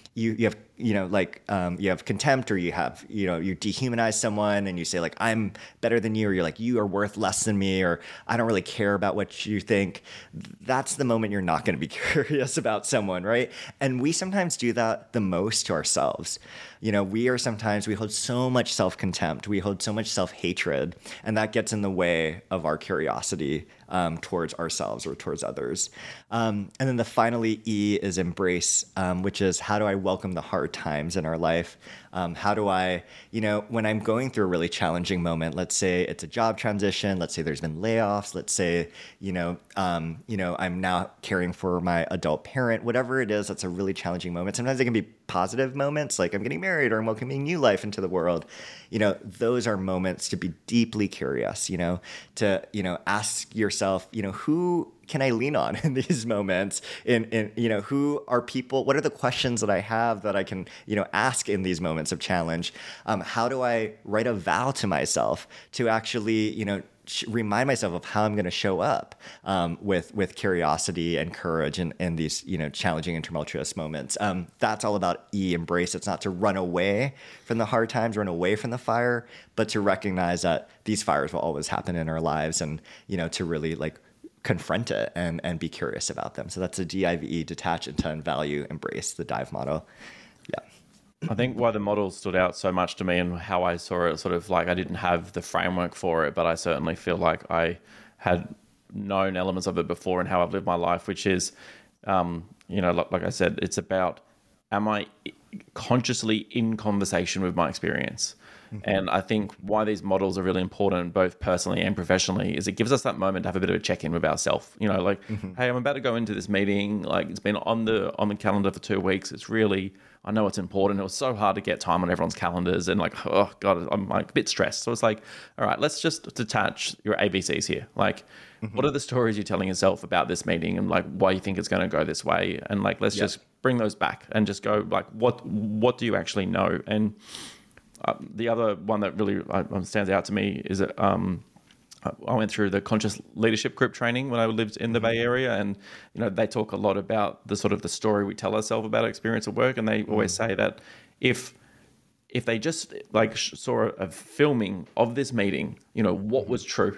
you you have you know like um, you have contempt, or you have you know you dehumanize someone and you say like I'm better than you, or you're like you are worth less than me, or I don't really care about what you think. That's the moment you're not going to be curious about someone, right? And we sometimes do that the most to ourselves. You know, we are sometimes we hold so much self-contempt, we hold so much self-hatred, and that gets in the way of our curiosity um, towards ourselves or towards others. Um, and then the finally E is embrace, um, which is how do I welcome the hard times in our life? Um, how do I, you know, when I'm going through a really challenging moment, let's say it's a job transition, let's say there's been layoffs, let's say, you know, um, you know, I'm now caring for my adult parent, whatever it is, that's a really challenging moment. Sometimes it can be positive moments, like I'm getting married or I'm welcoming new life into the world. You know, those are moments to be deeply curious, you know, to, you know, ask yourself, you know, who can I lean on in these moments? In, in, you know, who are people, what are the questions that I have that I can, you know, ask in these moments of challenge? Um, how do I write a vow to myself to actually, you know, remind myself of how I'm going to show up um, with with curiosity and courage in, in these, you know, challenging and tumultuous moments. Um, that's all about E, embrace. It's not to run away from the hard times, run away from the fire, but to recognize that these fires will always happen in our lives, and, you know, to really like confront it and, and be curious about them. So that's a D I V E, detach, intend, value, embrace, the DIVE model. Yeah. I think why the model stood out so much to me and how I saw it, sort of like I didn't have the framework for it, but I certainly feel like I had known elements of it before and how I've lived my life, which is, um, you know, like, like I said, it's about, am I consciously in conversation with my experience? Mm-hmm. And I think why these models are really important, both personally and professionally, is it gives us that moment to have a bit of a check-in with ourselves. You know, like, mm-hmm. hey, I'm about to go into this meeting. Like, it's been on the on the calendar for two weeks. It's really, I know it's important. It was so hard to get time on everyone's calendars, and like, oh God, I'm like a bit stressed. So it's like, all right, let's just detach your A B Cs here. Like, mm-hmm. what are the stories you're telling yourself about this meeting, and like why you think it's going to go this way? And like, let's yep. just bring those back and just go like, what what do you actually know? And Uh, the other one that really uh, stands out to me is that um, I went through the conscious leadership group training when I lived in the Bay Area, and you know they talk a lot about the sort of the story we tell ourselves about our experience at work, and they mm. always say that if if they just like saw a, a filming of this meeting, you know, what was true,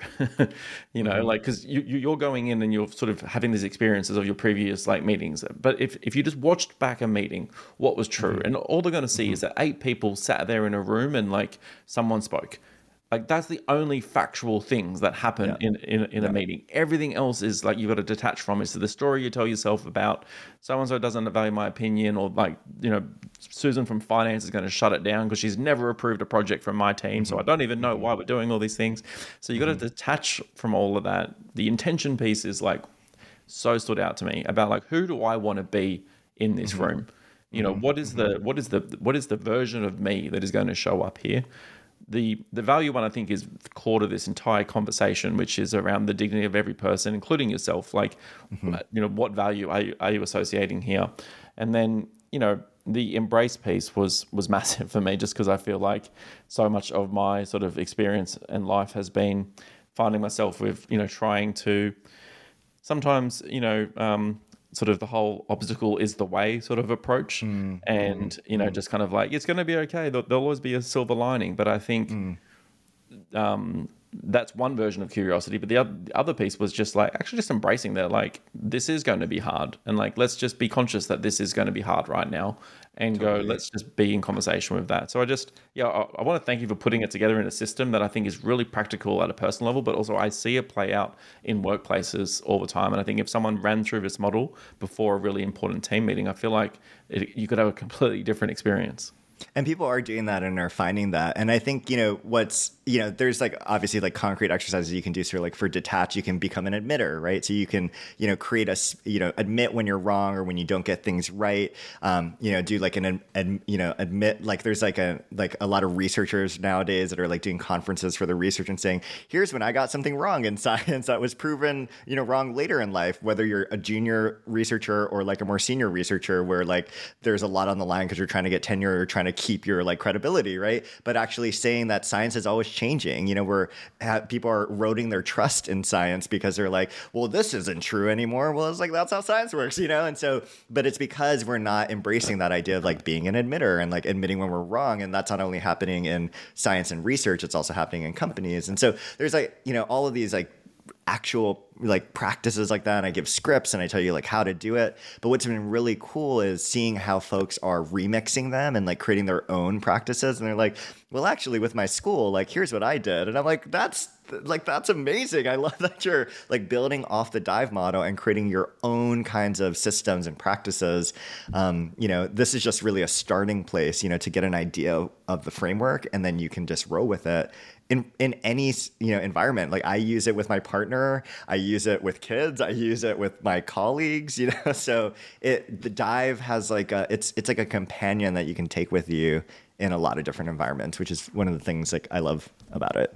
you know, mm-hmm. like, cause you, you're going in and you're sort of having these experiences of your previous like meetings. But if, if you just watched back a meeting, what was true? Mm-hmm. And all they're going to see mm-hmm. is that eight people sat there in a room and like someone spoke. Like that's the only factual things that happen yeah. in, in, in yeah. a meeting. Everything else is like, you've got to detach from it. So the story you tell yourself about so-and-so doesn't value my opinion, or like, you know, Susan from finance is going to shut it down because she's never approved a project from my team. Mm-hmm. So I don't even know why we're doing all these things. So you got to mm-hmm. detach from all of that. The intention piece is like so stood out to me about like, who do I want to be in this mm-hmm. room? You know, mm-hmm. what is the, what is the, what is the version of me that is going to show up here? The the value one, I think, is core to this entire conversation, which is around the dignity of every person, including yourself. Like, mm-hmm. you know, what value are you, are you associating here? And then, you know, the embrace piece was was massive for me, just because I feel like so much of my sort of experience and life has been finding myself with, you know, trying to sometimes, you know, um, sort of the whole obstacle is the way sort of approach. Mm. And, you know, mm. just kind of like, it's going to be okay. There'll, there'll always be a silver lining. But I think mm. um, that's one version of curiosity. But the other, the other piece was just like, actually just embracing that, like, this is going to be hard. And like, let's just be conscious that this is going to be hard right now, and totally. go, let's just be in conversation with that. So I just, yeah, I, I want to thank you for putting it together in a system that I think is really practical at a personal level, but also I see it play out in workplaces all the time. And I think if someone ran through this model before a really important team meeting, I feel like it, you could have a completely different experience. And people are doing that and are finding that. And I think, you know, what's, you know, there's like obviously like concrete exercises you can do. So like for detach, you can become an admitter, right? So you can, you know, create a, you know, admit when you're wrong or when you don't get things right. Um, you know, do like an, ad, you know, admit, like there's like a, like a lot of researchers nowadays that are like doing conferences for the research and saying, here's when I got something wrong in science that was proven, you know, wrong later in life, whether you're a junior researcher or like a more senior researcher, where like there's a lot on the line because you're trying to get tenure or trying to of keep your like credibility, right? But actually saying that science is always changing. You know, where people are eroding their trust in science because they're like, well, this isn't true anymore. Well, it's like, that's how science works, you know? And so, but it's because we're not embracing that idea of like being an admitter and like admitting when we're wrong. And that's not only happening in science and research, it's also happening in companies. And so there's like, you know, all of these like actual like practices like that, and I give scripts and I tell you like how to do it. But what's been really cool is seeing how folks are remixing them and like creating their own practices. And they're like, well, actually with my school, like here's what I did. And I'm like, that's like, that's amazing. I love that you're like building off the Dive model and creating your own kinds of systems and practices. Um, you know, this is just really a starting place, you know, to get an idea of the framework, and then you can just roll with it. In, in any, you know, environment. Like I use it with my partner, I use it with kids, I use it with my colleagues, you know. So it the Dive has like a it's it's like a companion that you can take with you in a lot of different environments, which is one of the things like I love about it.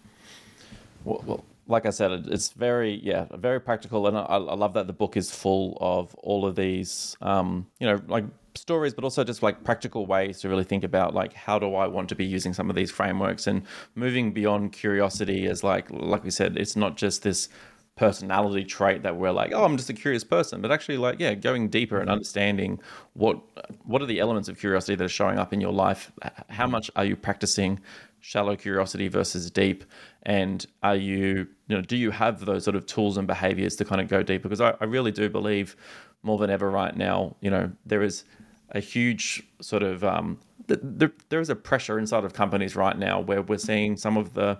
Well, well like I said, it's very yeah very practical, and I, I love that the book is full of all of these um, you know like stories, but also just like practical ways to really think about like how do I want to be using some of these frameworks, and moving beyond curiosity as like like we said, it's not just this personality trait that we're like, oh, I'm just a curious person, but actually like yeah going deeper and understanding what what are the elements of curiosity that are showing up in your life. How much are you practicing shallow curiosity versus deep, and are you you know do you have those sort of tools and behaviors to kind of go deeper? Because I, I really do believe more than ever right now, you know there is a huge sort of um, th- th- there is a pressure inside of companies right now where we're seeing some of the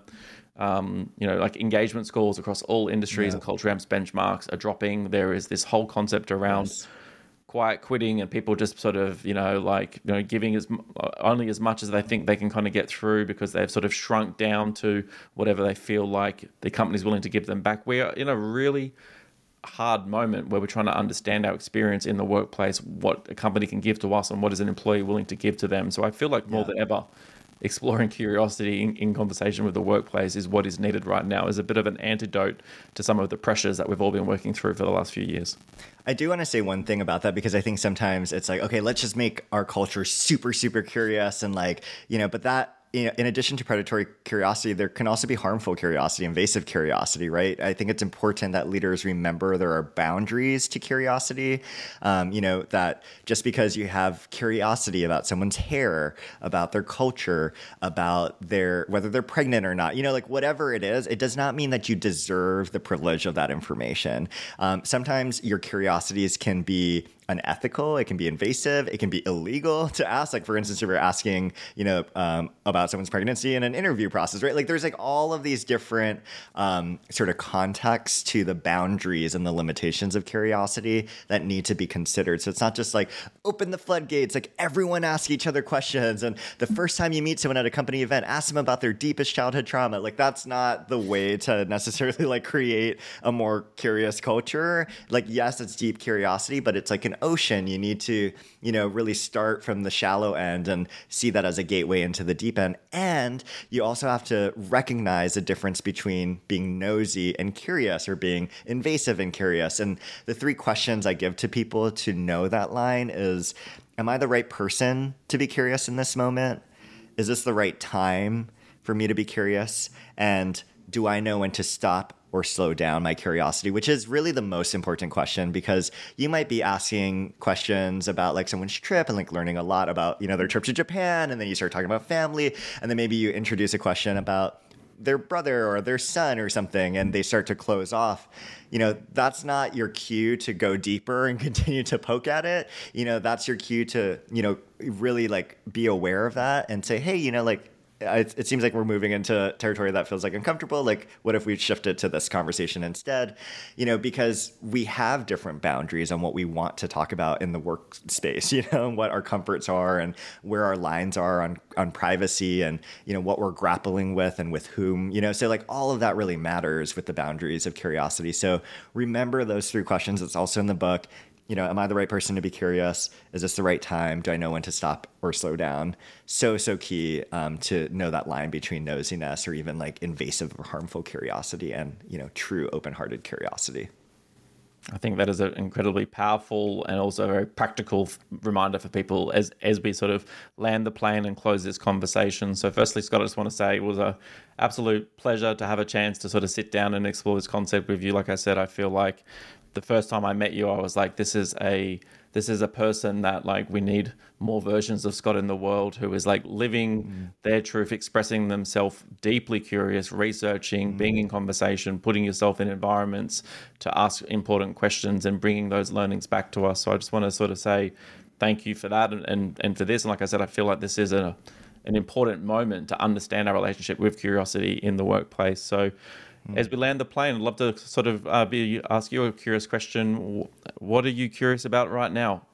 um, you know like engagement scores across all industries yeah. and Culture Amp's benchmarks are dropping. There is this whole concept around yes. quiet quitting, and people just sort of you know like you know giving as only as much as they think they can kind of get through, because they've sort of shrunk down to whatever they feel like the company's willing to give them back. We are in a really hard moment where we're trying to understand our experience in the workplace, what a company can give to us and what is an employee willing to give to them. So I feel like more yeah. than ever, exploring curiosity in, in conversation with the workplace is what is needed right now, as a bit of an antidote to some of the pressures that we've all been working through for the last few years. I do want to say one thing about that, because I think sometimes it's like, okay, let's just make our culture super, super curious, and like, you know, but that, you know, in addition to predatory curiosity, there can also be harmful curiosity, invasive curiosity, right? I think it's important that leaders remember there are boundaries to curiosity. Um, you know, that just because you have curiosity about someone's hair, about their culture, about their whether they're pregnant or not, you know, like whatever it is, it does not mean that you deserve the privilege of that information. Um, sometimes your curiosities can be unethical, it can be invasive, it can be illegal to ask. Like, for instance, if you're asking, you know, um, about someone's pregnancy in an interview process, right? Like, there's like all of these different um, sort of contexts to the boundaries and the limitations of curiosity that need to be considered. So it's not just like open the floodgates, like everyone ask each other questions. And the first time you meet someone at a company event, ask them about their deepest childhood trauma. Like, that's not the way to necessarily like create a more curious culture. Like, yes, it's deep curiosity, but it's like an ocean. You need to, you know, really start from the shallow end and see that as a gateway into the deep end. And you also have to recognize the difference between being nosy and curious, or being invasive and curious. And the three questions I give to people to know that line is, am I the right person to be curious in this moment? Is this the right time for me to be curious? And do I know when to stop or slow down my curiosity, which is really the most important question, because you might be asking questions about like someone's trip and like learning a lot about, you know, their trip to Japan. And then you start talking about family, and then maybe you introduce a question about their brother or their son or something, and they start to close off. You know, that's not your cue to go deeper and continue to poke at it. You know, that's your cue to, you know, really like be aware of that and say, hey, you know, like, It, it seems like we're moving into territory that feels like uncomfortable. Like, what if we shift it to this conversation instead? You know, because we have different boundaries on what we want to talk about in the workspace, you know, and what our comforts are and where our lines are on, on privacy, and, you know, what we're grappling with and with whom, you know, so like all of that really matters with the boundaries of curiosity. So remember those three questions. It's also in the book. You know, am I the right person to be curious? Is this the right time? Do I know when to stop or slow down? So, so key um, to know that line between nosiness or even like invasive or harmful curiosity and, you know, true open-hearted curiosity. I think that is an incredibly powerful and also very practical f- reminder for people as as we sort of land the plane and close this conversation. So firstly, Scott, I just want to say it was a absolute pleasure to have a chance to sort of sit down and explore this concept with you. Like I said, I feel like the first time I met you, I was like, this is a this is a person that like we need more versions of Scott in the world, who is like living mm. their truth, expressing themselves, deeply curious, researching, mm. being in conversation, putting yourself in environments to ask important questions and bringing those learnings back to us. So I just want to sort of say thank you for that and, and, and for this. And like I said, I feel like this is a an important moment to understand our relationship with curiosity in the workplace. So as we land the plane, I'd love to sort of uh, be ask you a curious question. What are you curious about right now?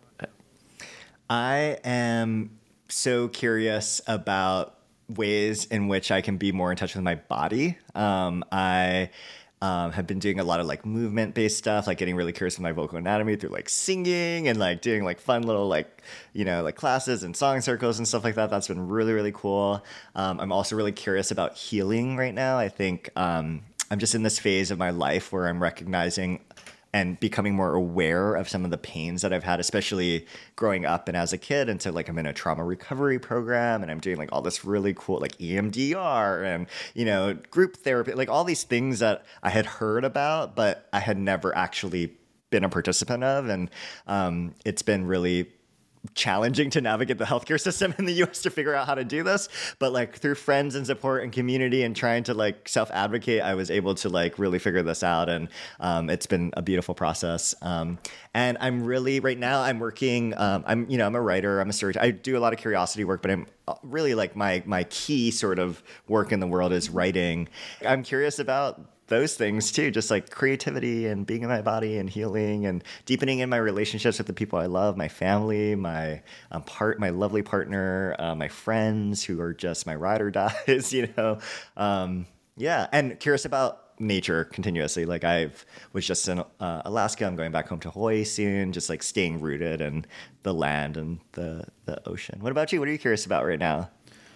I am so curious about ways in which I can be more in touch with my body. Um, I um, have been doing a lot of like movement-based stuff, like getting really curious with my vocal anatomy through like singing and like doing like fun little like, you know, like classes and song circles and stuff like that. That's been really, really cool. Um, I'm also really curious about healing right now. I think um, I'm just in this phase of my life where I'm recognizing and becoming more aware of some of the pains that I've had, especially growing up and as a kid. And so like I'm in a trauma recovery program and I'm doing like all this really cool like E M D R and, you know, group therapy, like all these things that I had heard about, but I had never actually been a participant of. And um, it's been really challenging to navigate the healthcare system in the U S to figure out how to do this. But like through friends and support and community and trying to like self-advocate, I was able to like really figure this out. And um, it's been a beautiful process. Um, and I'm really, right now I'm working, um, I'm, you know, I'm a writer, I'm a storyteller. I do a lot of curiosity work, but I'm really like my, my key sort of work in the world is writing. I'm curious about those things too, just like creativity and being in my body and healing and deepening in my relationships with the people I love, my family, my um, part, my lovely partner, uh, my friends who are just my ride or dies, you know? Um, yeah. And curious about nature continuously. Like I've was just in uh, Alaska. I'm going back home to Hawaii soon, just like staying rooted in the land and the, the ocean. What about you? What are you curious about right now?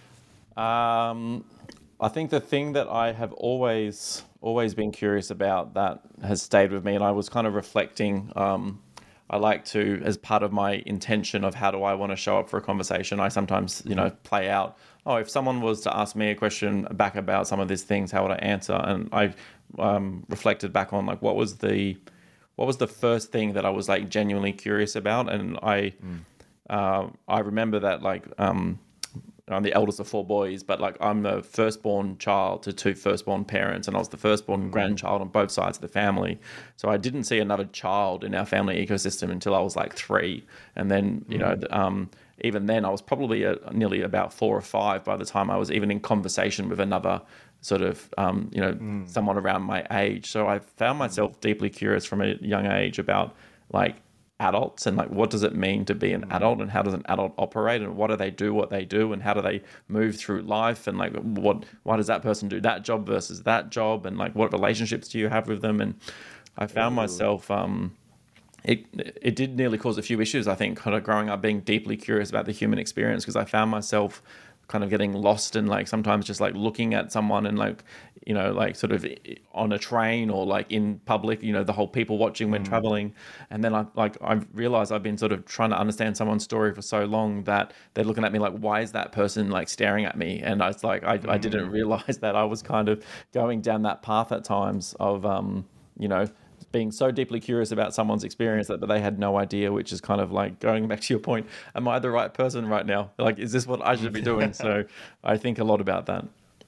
Um, I think the thing that I have always always been curious about that has stayed with me, and I was kind of reflecting, um, I like to, as part of my intention of how do I want to show up for a conversation, I sometimes, you know, play out, oh, if someone was to ask me a question back about some of these things, how would I answer? And I um, reflected back on like, what was the, what was the first thing that I was like genuinely curious about? And I, mm. uh, I remember that like, um, I'm the eldest of four boys, but like I'm the firstborn child to two firstborn parents, and I was the firstborn grandchild on both sides of the family. So I didn't see another child in our family ecosystem until I was like three. And then, you mm. know, um, even then I was probably a, nearly about four or five by the time I was even in conversation with another sort of, um, you know, mm. someone around my age. So I found myself deeply curious from a young age about like adults and like what does it mean to be an adult and how does an adult operate and what do they do what they do and how do they move through life and like what why does that person do that job versus that job and like what relationships do you have with them. And I found Ooh. myself um it it did nearly cause a few issues, I think, kind of growing up being deeply curious about the human experience, because I found myself kind of getting lost and like sometimes just like looking at someone and like, you know, like sort of on a train or like in public, you know, the whole people watching when mm. traveling. And then I like I realized I've been sort of trying to understand someone's story for so long that they're looking at me like, why is that person like staring at me? And I was like, I, mm. I didn't realize that I was kind of going down that path at times of, um, you know, being so deeply curious about someone's experience that they had no idea, which is kind of like going back to your point, am I the right person right now? Like, is this what I should be doing? So I think a lot about that.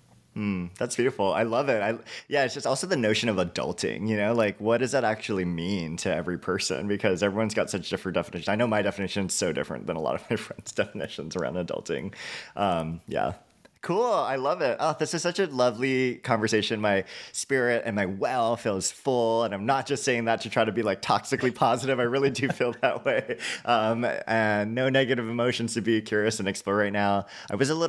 Mm, that's beautiful. I love it. I, yeah, it's just also the notion of adulting, you know, like what does that actually mean to every person? Because everyone's got such different definitions. I know my definition is so different than a lot of my friends' definitions around adulting. Um, yeah. Cool. I love it. Oh, this is such a lovely conversation. My spirit and my well feels full. And I'm not just saying that to try to be like toxically positive. I really do feel that way. Um, and no negative emotions to be curious and explore right now. I was a little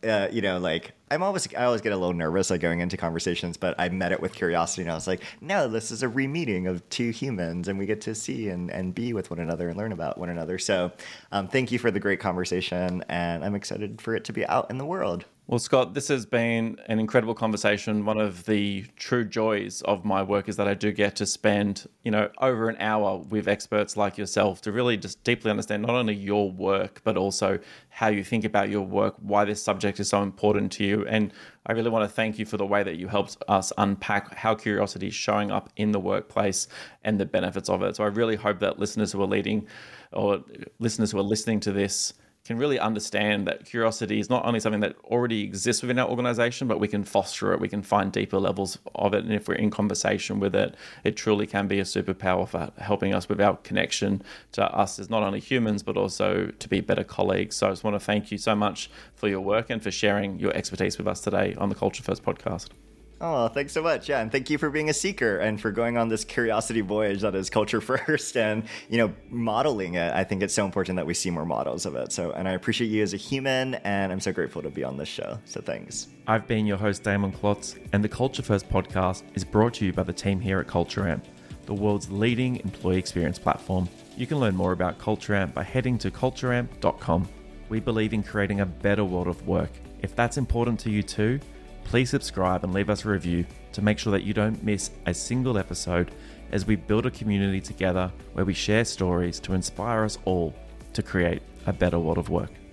uh, you know, like I'm always, I always get a little nervous like going into conversations, but I met it with curiosity and I was like, no, this is a re-meeting of two humans and we get to see and, and be with one another and learn about one another. So um, thank you for the great conversation and I'm excited for it to be out in the world. Well, Scott, this has been an incredible conversation. One of the true joys of my work is that I do get to spend, you know, over an hour with experts like yourself to really just deeply understand not only your work, but also how you think about your work, why this subject is so important to you. And I really want to thank you for the way that you helped us unpack how curiosity is showing up in the workplace and the benefits of it. So I really hope that listeners who are leading or listeners who are listening to this can really understand that curiosity is not only something that already exists within our organization, but we can foster it, we can find deeper levels of it. And if we're in conversation with it, it truly can be a superpower for helping us with our connection to us as not only humans, but also to be better colleagues. So I just want to thank you so much for your work and for sharing your expertise with us today on the Culture First podcast. Oh, thanks so much. Yeah. And thank you for being a seeker and for going on this curiosity voyage that is Culture First and, you know, modeling it. I think it's so important that we see more models of it. So, and I appreciate you as a human and I'm so grateful to be on this show. So thanks. I've been your host, Damon Klotz, and the Culture First podcast is brought to you by the team here at Culture Amp, the world's leading employee experience platform. You can learn more about Culture Amp by heading to culture amp dot com. We believe in creating a better world of work. If that's important to you too, please subscribe and leave us a review to make sure that you don't miss a single episode as we build a community together where we share stories to inspire us all to create a better world of work.